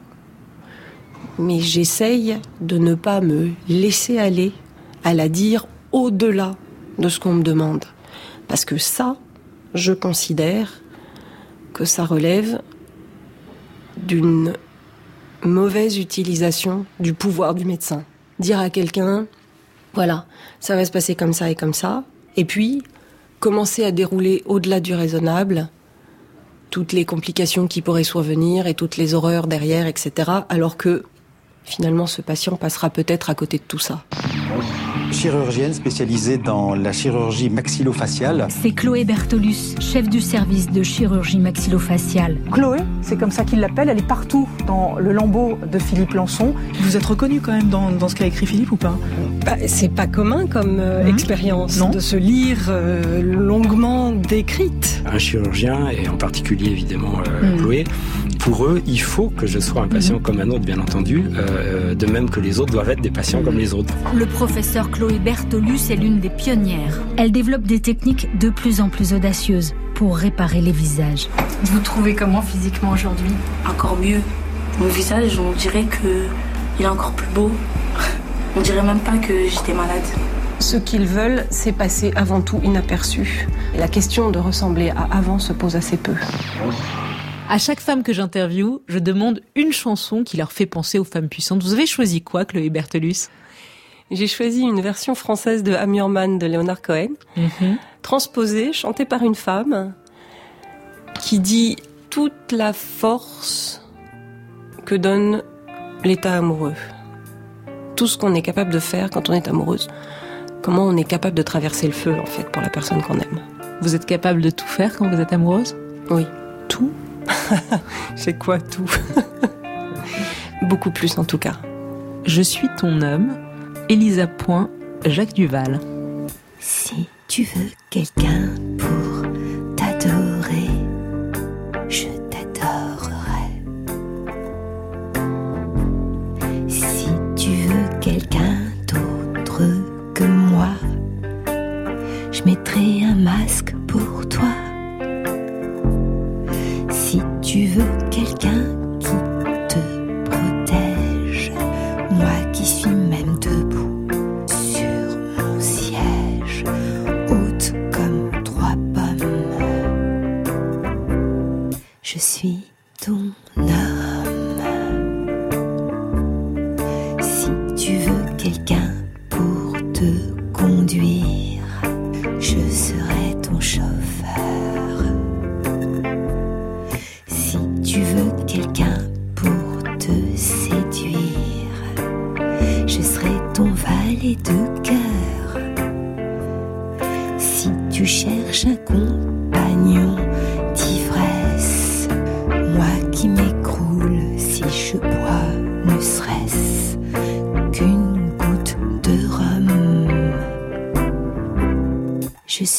Mais j'essaye de ne pas me laisser aller à la dire au-delà de ce qu'on me demande. Parce que ça, je considère que ça relève d'une mauvaise utilisation du pouvoir du médecin. Dire à quelqu'un, voilà, ça va se passer comme ça et comme ça, et puis commencer à dérouler au-delà du raisonnable toutes les complications qui pourraient survenir et toutes les horreurs derrière, etc., alors que finalement ce patient passera peut-être à côté de tout ça. Chirurgienne spécialisée dans la chirurgie maxillofaciale. C'est Chloé Bertolus, chef du service de chirurgie maxillofaciale. Chloé, c'est comme ça qu'il l'appelle, elle est partout dans le lambeau de Philippe Lançon. Vous êtes reconnue quand même dans ce qu'a écrit Philippe ou pas? C'est pas commun comme expérience de se lire longuement décrite. Un chirurgien, et en particulier évidemment Chloé, pour eux, il faut que je sois un patient comme un autre, bien entendu, de même que les autres doivent être des patients comme les autres. Le professeur Chloé Bertolus est l'une des pionnières. Elle développe des techniques de plus en plus audacieuses pour réparer les visages. Vous trouvez comment physiquement aujourd'hui? Encore mieux. Mon visage, on dirait qu'il est encore plus beau. On dirait même pas que j'étais malade. Ce qu'ils veulent, c'est passer avant tout inaperçu. La question de ressembler à avant se pose assez peu. À chaque femme que j'interviewe, je demande une chanson qui leur fait penser aux femmes puissantes. Vous avez choisi quoi, Chloé Bertolus? J'ai choisi une version française de I'm Your Man de Leonard Cohen, transposée, chantée par une femme, qui dit toute la force que donne l'état amoureux. Tout ce qu'on est capable de faire quand on est amoureuse. Comment on est capable de traverser le feu, en fait, pour la personne qu'on aime. Vous êtes capable de tout faire quand vous êtes amoureuse? Oui. Tout? C'est quoi tout? Beaucoup plus en tout cas. Je suis ton homme, Elisa Point, Jacques Duval. Si tu veux quelqu'un pour t'adorer, je t'adorerai. Si tu veux quelqu'un d'autre que moi, je mettrai un masque pour toi. Si tu veux quelqu'un qui te protège, moi qui suis même debout sur mon siège, haute comme 3 pommes, je suis ton homme. Si tu veux quelqu'un pour te conduire, je serai ton chauffeur.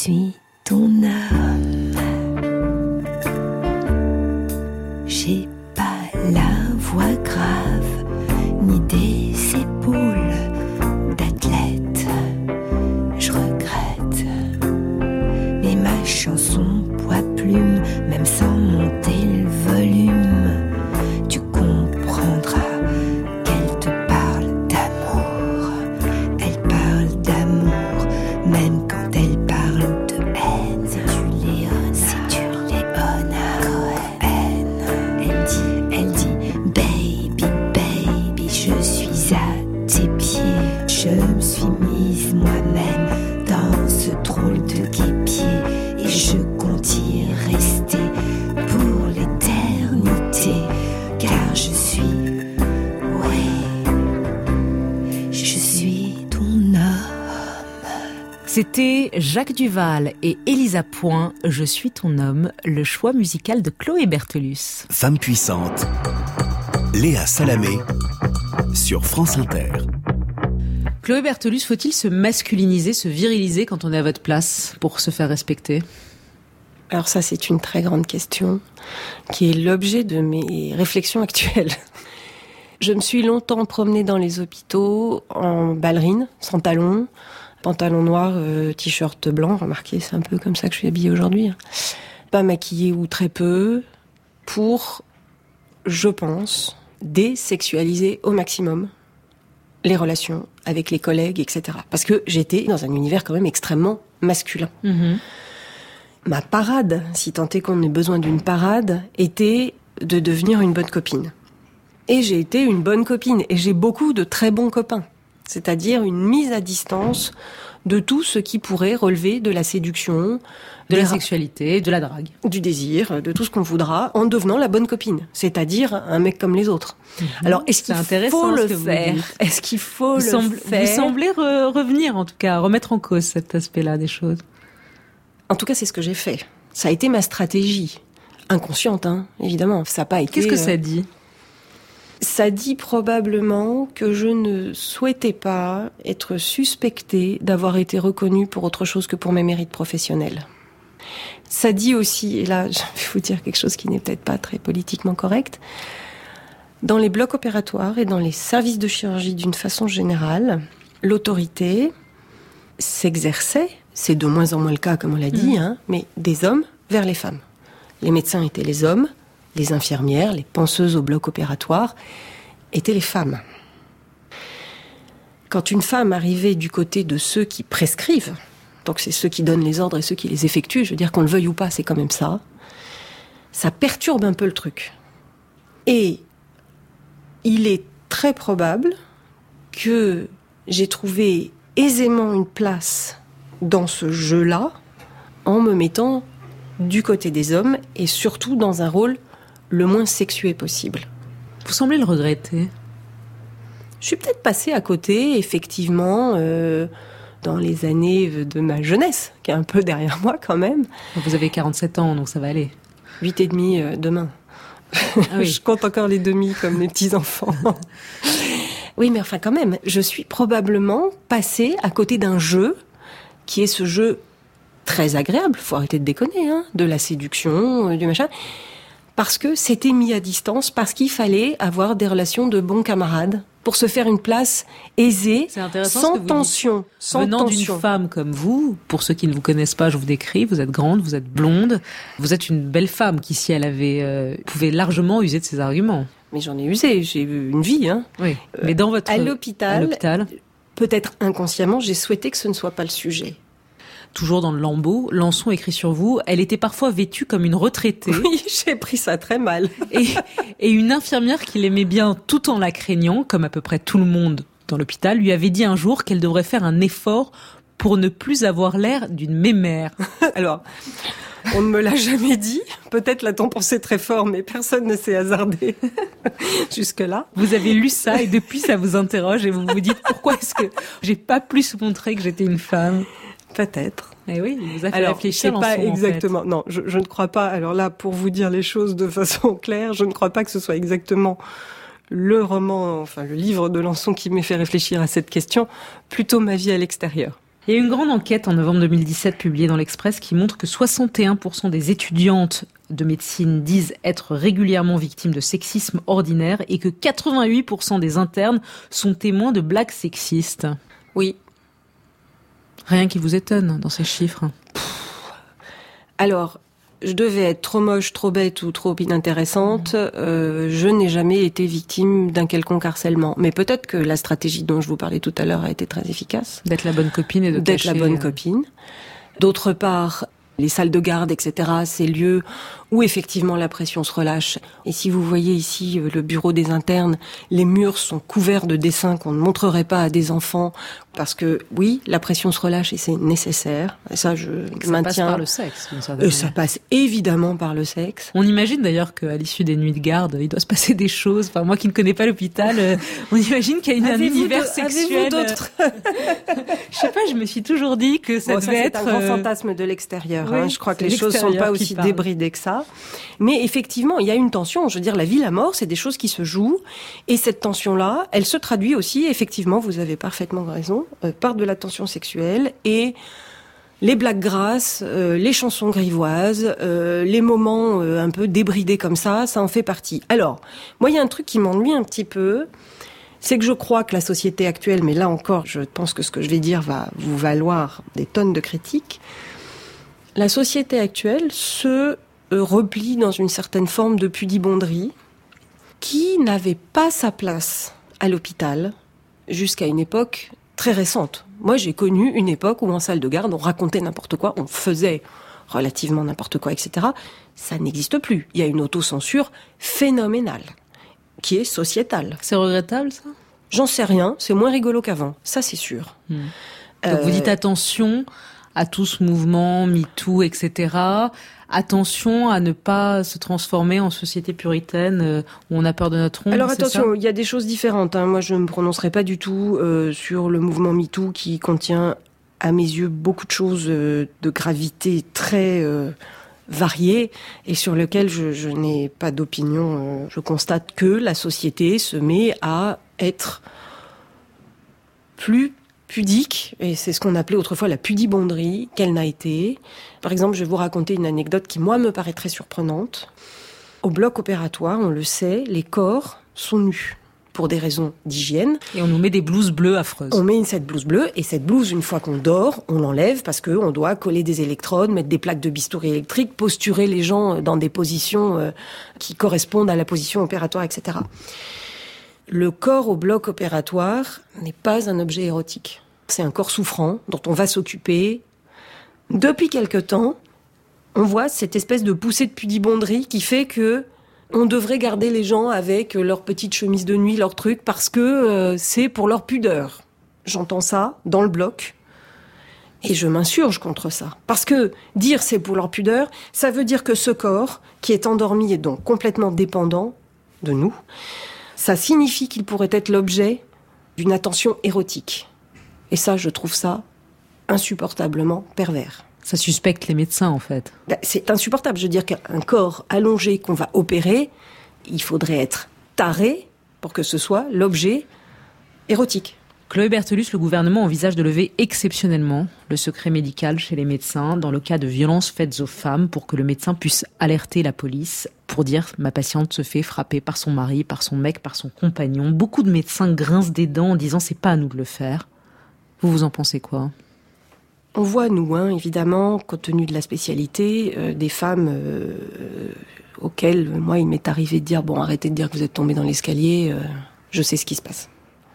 suis ton homme. J'ai pas la voix grave, ni des épaules d'athlète. Je regrette, mais ma chanson poids plume, même sans monter le volume. Tu comprendras qu'elle te parle d'amour. Elle parle d'amour, même quand elle parle de haine. C'est du Léona Cohen. Elle dit, baby, baby, je suis à tes pieds. Je me suis mise moi-même dans ce drôle de guépier. Et je compte y rester pour l'éternité. Car je suis, oui, je suis ton homme. C'était Jacques Duvall et Elisa Point, Je suis ton homme, le choix musical de Chloé Berthelus. Femme puissante, Léa Salamé, sur France Inter. Chloé Berthelus, faut-il se masculiniser, se viriliser quand on est à votre place pour se faire respecter ? Alors ça, c'est une très grande question qui est l'objet de mes réflexions actuelles. Je me suis longtemps promenée dans les hôpitaux en ballerine, sans talons, pantalon noir, t-shirt blanc. Remarquez, c'est un peu comme ça que je suis habillée aujourd'hui. Pas maquillée ou très peu, pour, je pense, désexualiser au maximum les relations avec les collègues, etc. Parce que j'étais dans un univers quand même extrêmement masculin. Ma parade, si tant est qu'on ait besoin d'une parade, était de devenir une bonne copine. Et j'ai été une bonne copine, et j'ai beaucoup de très bons copains. C'est-à-dire une mise à distance de tout ce qui pourrait relever de la séduction, de la sexualité, de la drague, du désir, de tout ce qu'on voudra, en devenant la bonne copine. C'est-à-dire un mec comme les autres. Alors, est-ce qu'il faut le faire ? Est-ce qu'il faut le faire ? Vous semblez revenir, en tout cas, remettre en cause cet aspect-là des choses. En tout cas, c'est ce que j'ai fait. Ça a été ma stratégie. Inconsciente, évidemment. Ça n'a pas été... Qu'est-ce que ça dit ? Ça dit probablement que je ne souhaitais pas être suspectée d'avoir été reconnue pour autre chose que pour mes mérites professionnels. Ça dit aussi, et là, je vais vous dire quelque chose qui n'est peut-être pas très politiquement correct, dans les blocs opératoires et dans les services de chirurgie d'une façon générale, l'autorité s'exerçait, c'est de moins en moins le cas comme on l'a dit, mais des hommes vers les femmes. Les médecins étaient les hommes, les infirmières, les penseuses au bloc opératoire étaient les femmes. Quand une femme arrivait du côté de ceux qui prescrivent, donc c'est ceux qui donnent les ordres et ceux qui les effectuent, je veux dire qu'on le veuille ou pas, c'est quand même ça, ça perturbe un peu le truc. Et il est très probable que j'ai trouvé aisément une place dans ce jeu-là en me mettant du côté des hommes et surtout dans un rôle le moins sexué possible. Vous semblez le regretter. Je suis peut-être passée à côté, effectivement, dans les années de ma jeunesse, qui est un peu derrière moi quand même. Vous avez 47 ans, donc ça va aller. 8 et demi demain. Ah oui. Je compte encore les demi comme mes petits-enfants. Oui, mais enfin quand même, je suis probablement passée à côté d'un jeu qui est ce jeu très agréable, faut arrêter de déconner, de la séduction, du machin, parce que c'était mis à distance, parce qu'il fallait avoir des relations de bons camarades pour se faire une place aisée, sans tension. Venant d'une femme comme vous, pour ceux qui ne vous connaissent pas, je vous décris, vous êtes grande, vous êtes blonde, vous êtes une belle femme qui, si elle avait, pouvait largement user de ses arguments. Mais j'en ai usé, j'ai eu une vie. Oui, mais dans votre... À l'hôpital, peut-être inconsciemment, j'ai souhaité que ce ne soit pas le sujet. Toujours dans le lambeau, Lançon écrit sur vous, elle était parfois vêtue comme une retraitée. Oui, j'ai pris ça très mal. et une infirmière qui l'aimait bien tout en la craignant, comme à peu près tout le monde dans l'hôpital, lui avait dit un jour qu'elle devrait faire un effort pour ne plus avoir l'air d'une mémère. Alors, on ne me l'a jamais dit. Peut-être l'a-t-on pensé très fort, mais personne ne s'est hasardé jusque-là. Vous avez lu ça et depuis ça vous interroge et vous vous dites pourquoi est-ce que j'ai pas plus montré que j'étais une femme ? Peut-être. Eh oui, il vous a fait réfléchir. C'est pas exactement. Non, je ne crois pas. Alors là, pour vous dire les choses de façon claire, je ne crois pas que ce soit exactement le roman, enfin le livre de Lançon qui m'ait fait réfléchir à cette question. Plutôt ma vie à l'extérieur. Il y a une grande enquête en novembre 2017 publiée dans l'Express qui montre que 61% des étudiantes de médecine disent être régulièrement victimes de sexisme ordinaire et que 88% des internes sont témoins de blagues sexistes. Oui. Rien qui vous étonne dans ces chiffres. Alors, je devais être trop moche, trop bête ou trop inintéressante. Je n'ai jamais été victime d'un quelconque harcèlement. Mais peut-être que la stratégie dont je vous parlais tout à l'heure a été très efficace. D'être la bonne copine et d'être la bonne copine. D'autre part, les salles de garde, etc., ces lieux où effectivement la pression se relâche. Et si vous voyez ici le bureau des internes, les murs sont couverts de dessins qu'on ne montrerait pas à des enfants parce que oui, la pression se relâche et c'est nécessaire. Et ça, je maintiens. Ça passe par le sexe, d'une certaine manière. Ça passe évidemment par le sexe. On imagine d'ailleurs qu'à l'issue des nuits de garde, il doit se passer des choses. Enfin, moi qui ne connais pas l'hôpital, on imagine qu'il y a un univers sexuel. Avez-vous d'autres Je sais pas, je me suis toujours dit que ça devait être un grand fantasme de l'extérieur. Oui, je crois que les choses sont pas aussi débridées que ça. Mais effectivement, il y a une tension. Je veux dire, la vie, la mort, c'est des choses qui se jouent. Et cette tension-là, elle se traduit aussi, effectivement, vous avez parfaitement raison, par de la tension sexuelle et les blagues grasses, les chansons grivoises, les moments un peu débridés comme ça en fait partie. Alors, moi, il y a un truc qui m'ennuie un petit peu, c'est que je crois que la société actuelle, mais là encore, je pense que ce que je vais dire va vous valoir des tonnes de critiques, la société actuelle se replie dans une certaine forme de pudibonderie qui n'avait pas sa place à l'hôpital jusqu'à une époque très récente. Moi, j'ai connu une époque où en salle de garde, on racontait n'importe quoi, on faisait relativement n'importe quoi, etc. Ça n'existe plus. Il y a une autocensure phénoménale qui est sociétale. C'est regrettable, ça ? J'en sais rien, c'est moins rigolo qu'avant, ça c'est sûr. Donc vous dites attention à tout ce mouvement, MeToo, etc. Attention à ne pas se transformer en société puritaine où on a peur de notre ombre. Alors attention, il y a des choses différentes. Moi, je ne me prononcerai pas du tout sur le mouvement MeToo qui contient, à mes yeux, beaucoup de choses de gravité très variées et sur lequel je n'ai pas d'opinion. Je constate que la société se met à être plus pudique, et c'est ce qu'on appelait autrefois la pudibonderie, qu'elle n'a été. Par exemple, je vais vous raconter une anecdote qui, moi, me paraît très surprenante. Au bloc opératoire, on le sait, les corps sont nus pour des raisons d'hygiène. Et on nous met des blouses bleues affreuses. On met cette blouse bleue, et cette blouse, une fois qu'on dort, on l'enlève parce qu'on doit coller des électrodes, mettre des plaques de bistouri électriques, posturer les gens dans des positions qui correspondent à la position opératoire, etc. Le corps au bloc opératoire n'est pas un objet érotique. C'est un corps souffrant dont on va s'occuper. Depuis quelque temps, on voit cette espèce de poussée de pudibonderie qui fait que on devrait garder les gens avec leurs petites chemises de nuit, leurs trucs, parce que c'est pour leur pudeur. J'entends ça dans le bloc et je m'insurge contre ça. Parce que dire c'est pour leur pudeur, ça veut dire que ce corps, qui est endormi et donc complètement dépendant de nous, ça signifie qu'il pourrait être l'objet d'une attention érotique. Et ça, je trouve ça insupportablement pervers. Ça suspecte les médecins, en fait. C'est insupportable. Je veux dire qu'un corps allongé qu'on va opérer, il faudrait être taré pour que ce soit l'objet érotique. Chloé Berthelus, le gouvernement envisage de lever exceptionnellement le secret médical chez les médecins dans le cas de violences faites aux femmes pour que le médecin puisse alerter la police pour dire « ma patiente se fait frapper par son mari, par son mec, par son compagnon ». Beaucoup de médecins grincent des dents en disant « c'est pas à nous de le faire ». Vous en pensez quoi ? On voit, nous, évidemment, compte tenu de la spécialité, des femmes auxquelles, moi, il m'est arrivé de dire « bon, arrêtez de dire que vous êtes tombé dans l'escalier, je sais ce qui se passe ».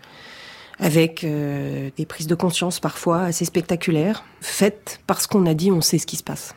Avec des prises de conscience parfois assez spectaculaires, faites parce qu'on a dit on sait ce qui se passe.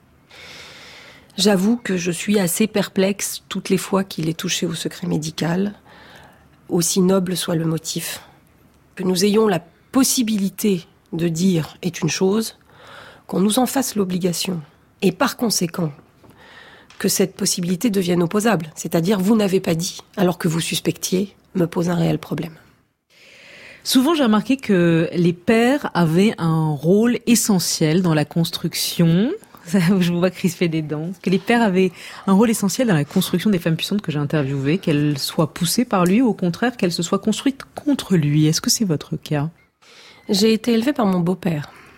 J'avoue que je suis assez perplexe toutes les fois qu'il est touché au secret médical, aussi noble soit le motif. Que nous ayons la possibilité de dire est une chose, qu'on nous en fasse l'obligation. Et par conséquent, que cette possibilité devienne opposable. C'est-à-dire, vous n'avez pas dit, alors que vous suspectiez, me pose un réel problème. Souvent, j'ai remarqué que les pères avaient un rôle essentiel dans la construction. Je vous vois crisper des dents. Que les pères avaient un rôle essentiel dans la construction des femmes puissantes que j'ai interviewées, qu'elles soient poussées par lui ou au contraire qu'elles se soient construites contre lui. Est-ce que c'est votre cas ? J'ai été élevée par mon beau-père.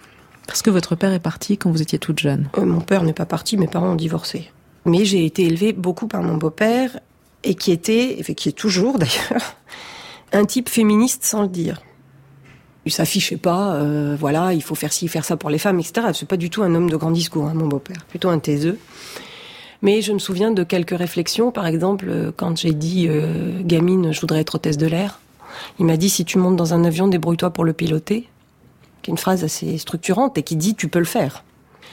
Parce que votre père est parti quand vous étiez toute jeune. Mon père n'est pas parti, mes parents ont divorcé. Mais j'ai été élevée beaucoup par mon beau-père, et qui est toujours d'ailleurs, un type féministe sans le dire. Il s'affichait pas, voilà, il faut faire ci, faire ça pour les femmes, etc. C'est pas du tout un homme de grand discours, mon beau-père. Plutôt un taiseux. Mais je me souviens de quelques réflexions. Par exemple, quand j'ai dit, gamine, je voudrais être hôtesse de l'air. Il m'a dit, si tu montes dans un avion, débrouille-toi pour le piloter. Qui est une phrase assez structurante et qui dit, tu peux le faire.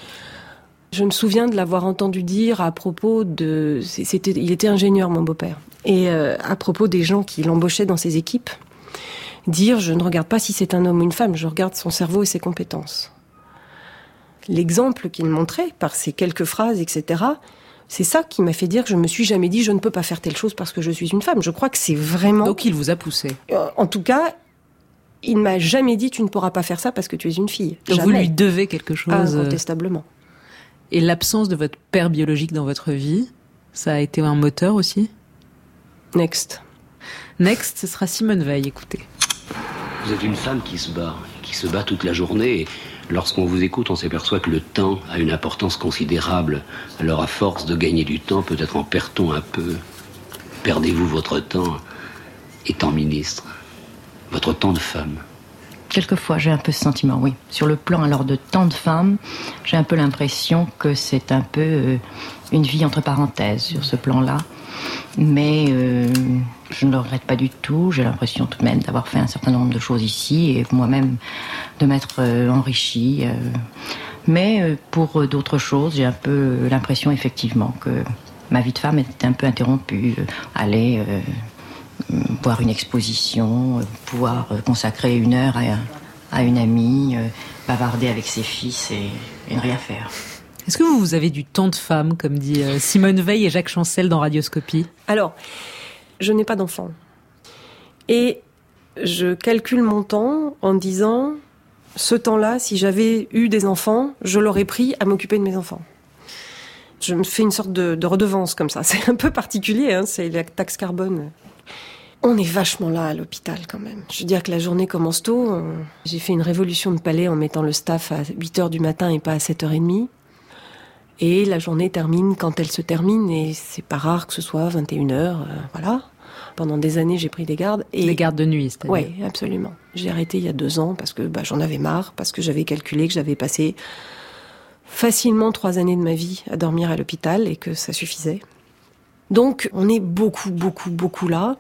Je me souviens de l'avoir entendu dire à propos de... il était ingénieur, mon beau-père. Et à propos des gens qui l'embauchaient dans ses équipes, dire, je ne regarde pas si c'est un homme ou une femme, je regarde son cerveau et ses compétences. L'exemple qu'il montrait, par ces quelques phrases, etc., c'est ça qui m'a fait dire que je me suis jamais dit, je ne peux pas faire telle chose parce que je suis une femme. Je crois que c'est vraiment... Donc il vous a poussé. En tout cas, il m'a jamais dit, tu ne pourras pas faire ça parce que tu es une fille. Donc jamais. Vous lui devez quelque chose. Incontestablement. Et l'absence de votre père biologique dans votre vie, ça a été un moteur aussi ? Next, ce sera Simone Veil, écoutez. Vous êtes une femme qui se bat toute la journée. Et lorsqu'on vous écoute, on s'aperçoit que le temps a une importance considérable. Alors à force de gagner du temps, peut-être en perd-on un peu. Perdez-vous votre temps étant ministre, votre temps de femme? Quelquefois, j'ai un peu ce sentiment, oui. Sur le plan alors de tant de femmes, j'ai un peu l'impression que c'est un peu une vie entre parenthèses sur ce plan-là. Mais je ne le regrette pas du tout. J'ai l'impression tout de même d'avoir fait un certain nombre de choses ici et moi-même de m'être enrichie. Mais pour d'autres choses, j'ai un peu l'impression effectivement que ma vie de femme était un peu interrompue. Aller voir une exposition, pouvoir consacrer 1 heure à une amie, bavarder avec ses fils et ne rien faire. Est-ce que vous avez du temps de femme, comme dit Simone Veil et Jacques Chancel dans Radioscopie ? Alors, je n'ai pas d'enfant. Et je calcule mon temps en disant, ce temps-là, si j'avais eu des enfants, je l'aurais pris à m'occuper de mes enfants. Je me fais une sorte de redevance comme ça. C'est un peu particulier, c'est la taxe carbone. On est vachement là à l'hôpital quand même. Je veux dire que la journée commence tôt. J'ai fait une révolution de palais en mettant le staff à 8h du matin et pas à 7h30. Et la journée termine quand elle se termine, et c'est pas rare que ce soit 21h, voilà. Pendant des années, j'ai pris des gardes. Des gardes de nuit, c'est-à-dire ? Oui, absolument. J'ai arrêté il y a 2 ans parce que j'en avais marre, parce que j'avais calculé que j'avais passé facilement 3 années de ma vie à dormir à l'hôpital et que ça suffisait. Donc, on est beaucoup là.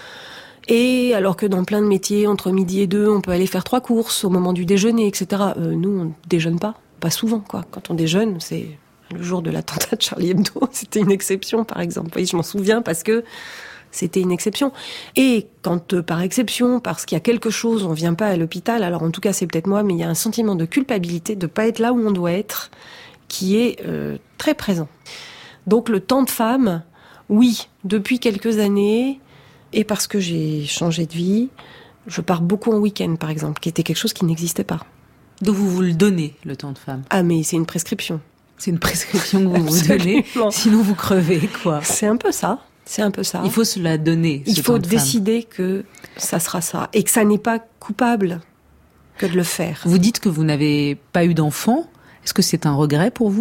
Et alors que dans plein de métiers, entre midi et 2, on peut aller faire 3 courses au moment du déjeuner, etc. Nous, on déjeune pas souvent, quoi. Quand on déjeune, c'est... Le jour de l'attentat de Charlie Hebdo, c'était une exception, par exemple. Vous voyez, je m'en souviens parce que c'était une exception. Et quand, par exception, parce qu'il y a quelque chose, on vient pas à l'hôpital, alors en tout cas, c'est peut-être moi, mais il y a un sentiment de culpabilité de pas être là où on doit être, qui est très présent. Donc, le temps de femme, oui, depuis quelques années, et parce que j'ai changé de vie, je pars beaucoup en week-end, par exemple, qui était quelque chose qui n'existait pas. Donc, vous le donnez, le temps de femme ? Ah, mais c'est une prescription. C'est une prescription que vous vous donnez, sinon vous crevez, quoi. C'est un peu ça. Il faut se la donner. Il faut décider que ça sera ça. Et que ça n'est pas coupable que de le faire. Vous dites que vous n'avez pas eu d'enfant. Est-ce que c'est un regret pour vous ?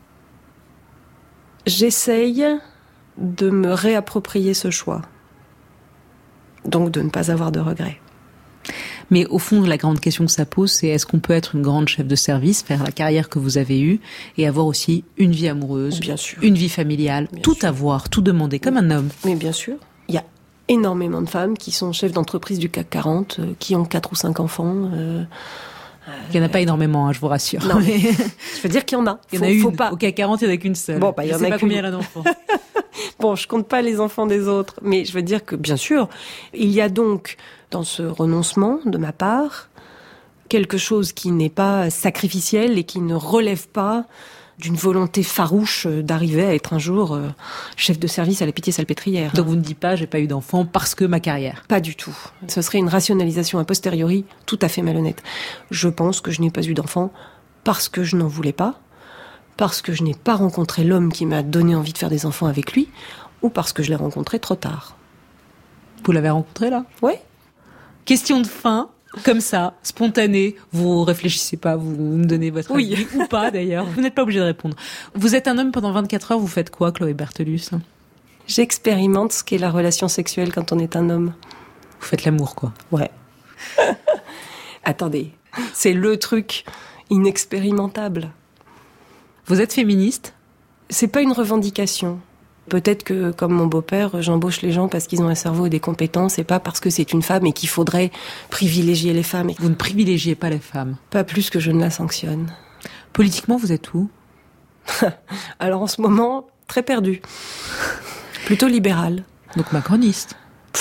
J'essaye de me réapproprier ce choix. Donc de ne pas avoir de regrets. Mais au fond, la grande question que ça pose, c'est est-ce qu'on peut être une grande chef de service, faire la carrière que vous avez eue, et avoir aussi une vie amoureuse, bien sûr, une vie familiale, bien tout sûr, avoir, tout demander, comme un homme. Mais bien sûr, il y a énormément de femmes qui sont chefs d'entreprise du CAC 40, qui ont 4 ou 5 enfants. Il n'y en a pas énormément, je vous rassure. Non, mais je veux dire qu'il y en a. Il y en a une. Au CAC 40, il n'y en a qu'une seule. Bon, il y en a sais pas combien elle a d'enfants. Bon, je compte pas les enfants des autres, mais je veux dire que, bien sûr, il y a donc, dans ce renoncement de ma part, quelque chose qui n'est pas sacrificiel et qui ne relève pas d'une volonté farouche d'arriver à être un jour chef de service à la Pitié-Salpêtrière. Donc vous ne dites pas, j'ai pas eu d'enfant parce que ma carrière. Pas du tout. Ce serait une rationalisation a posteriori tout à fait malhonnête. Je pense que je n'ai pas eu d'enfant parce que je n'en voulais pas, parce que je n'ai pas rencontré l'homme qui m'a donné envie de faire des enfants avec lui, ou parce que je l'ai rencontré trop tard. Vous l'avez rencontré là ? Oui. Question de fin. Comme ça, spontané, vous réfléchissez pas, vous me donnez votre avis, ou pas d'ailleurs, vous n'êtes pas obligé de répondre. Vous êtes un homme pendant 24 heures, vous faites quoi, Chloé Berthelus ? J'expérimente ce qu'est la relation sexuelle quand on est un homme. Vous faites l'amour, quoi. Ouais. Attendez, c'est le truc inexpérimentable. Vous êtes féministe ? C'est pas une revendication. Peut-être que, comme mon beau-père, j'embauche les gens parce qu'ils ont un cerveau et des compétences et pas parce que c'est une femme et qu'il faudrait privilégier les femmes. Vous ne privilégiez pas les femmes ? Pas plus que je ne la sanctionne. Politiquement, vous êtes où ? Alors en ce moment, très perdu. Plutôt libéral. Donc macroniste.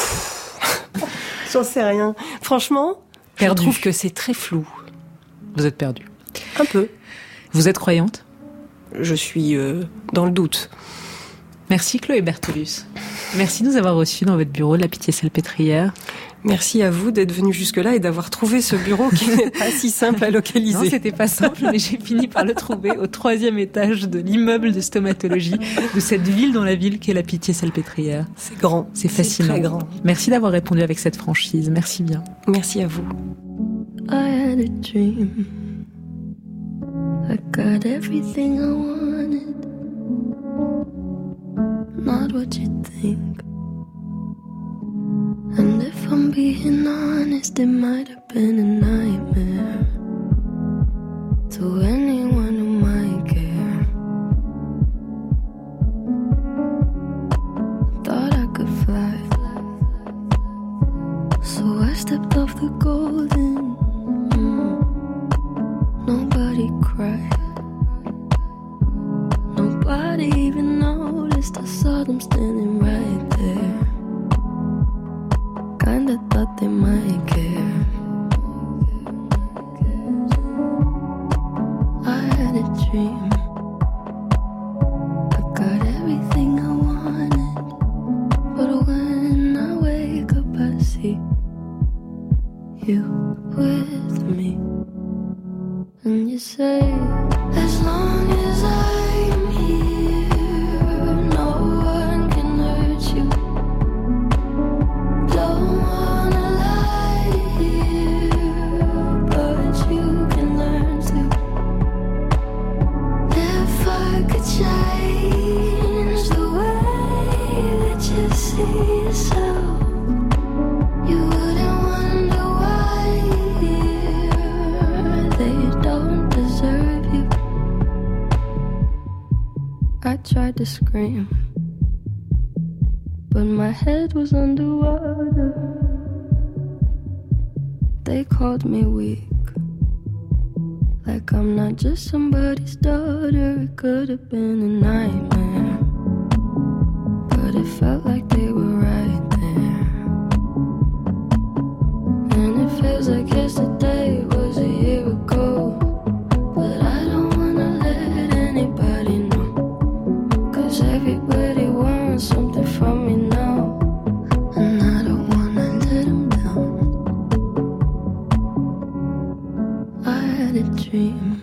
J'en sais rien. Franchement, je trouve que c'est très flou. Vous êtes perdu. Un peu. Vous êtes croyante ? Je suis dans le doute. Merci Chloé Berthelus. Merci de nous avoir reçus dans votre bureau de la Pitié-Salpêtrière. Merci à vous d'être venu jusque-là et d'avoir trouvé ce bureau qui n'est pas si simple à localiser. Non, c'était pas simple, mais j'ai fini par le trouver au 3e étage de l'immeuble de stomatologie de cette ville dans la ville qu'est la Pitié-Salpêtrière. C'est grand. C'est fascinant. C'est très grand. Merci d'avoir répondu avec cette franchise. Merci bien. Merci à vous. I had a dream. I got everything I wanted. Not what you think. And if I'm being honest, it might have been a nightmare to anyone who might care. Thought I could fly, so I stepped off the golden. Nobody cried. Nobody even noticed. I saw them standing right there. Kinda thought they might care. I had a dream. I got everything I wanted. But when I wake up I see you with me. And you say, as long as I'm here, no one can hurt you. Don't wanna lie here, but you can learn to. If I could change the way that you see yourself, you wouldn't wonder why they don't deserve you. I tried to scream, but my head was underwater. They called me weak, like I'm not just somebody's daughter. It could have been a nightmare, but it felt like they were right there. And it feels like yesterday was a year ago. But I don't wanna let anybody know, 'cause everybody wants something from me now, and I don't wanna let them down. I had a dream.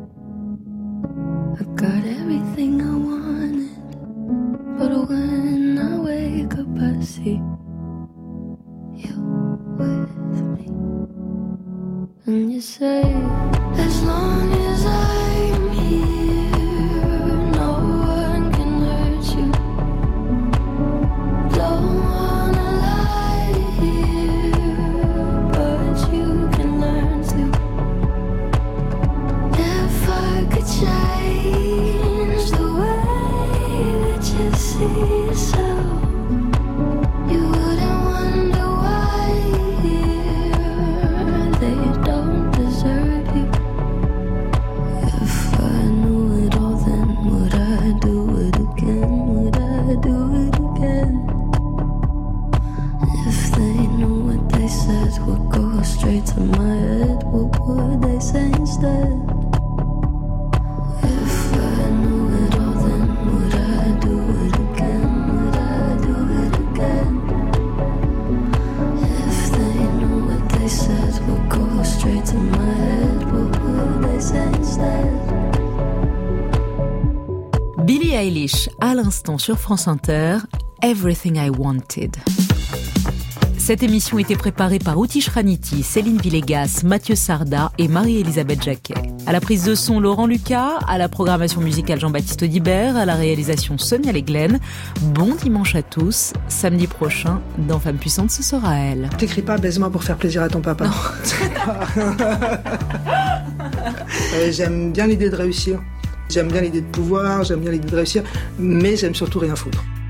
I got everything I wanted. But when I wake up I see you with me. And you say, as long as I'm here, no one can hurt you. Don't wanna lie here, but you can learn to. If I could change the way that you see yourself, you wouldn't wonder why they don't deserve you. If I knew it all, then would I do it again? Would I do it again? If they knew what they said would go straight to my head, what would they say instead? If I knew it all, then would I do it again? Would I do it again? If they knew what they said would go straight to my head, what would they say instead? Billie Eilish, à l'instant sur France Inter, Everything I Wanted. Cette émission était préparée par Outi Raniti, Céline Villegas, Mathieu Sarda et Marie-Elisabeth Jacquet. À la prise de son, Laurent Lucas, à la programmation musicale Jean-Baptiste Audibert, à la réalisation Sonia Leglen. Bon dimanche à tous. Samedi prochain, dans Femmes puissantes, ce sera elle. T'écris pas baise-moi pour faire plaisir à ton papa. J'aime bien l'idée de réussir. J'aime bien l'idée de pouvoir, j'aime bien l'idée de réussir, mais j'aime surtout rien foutre.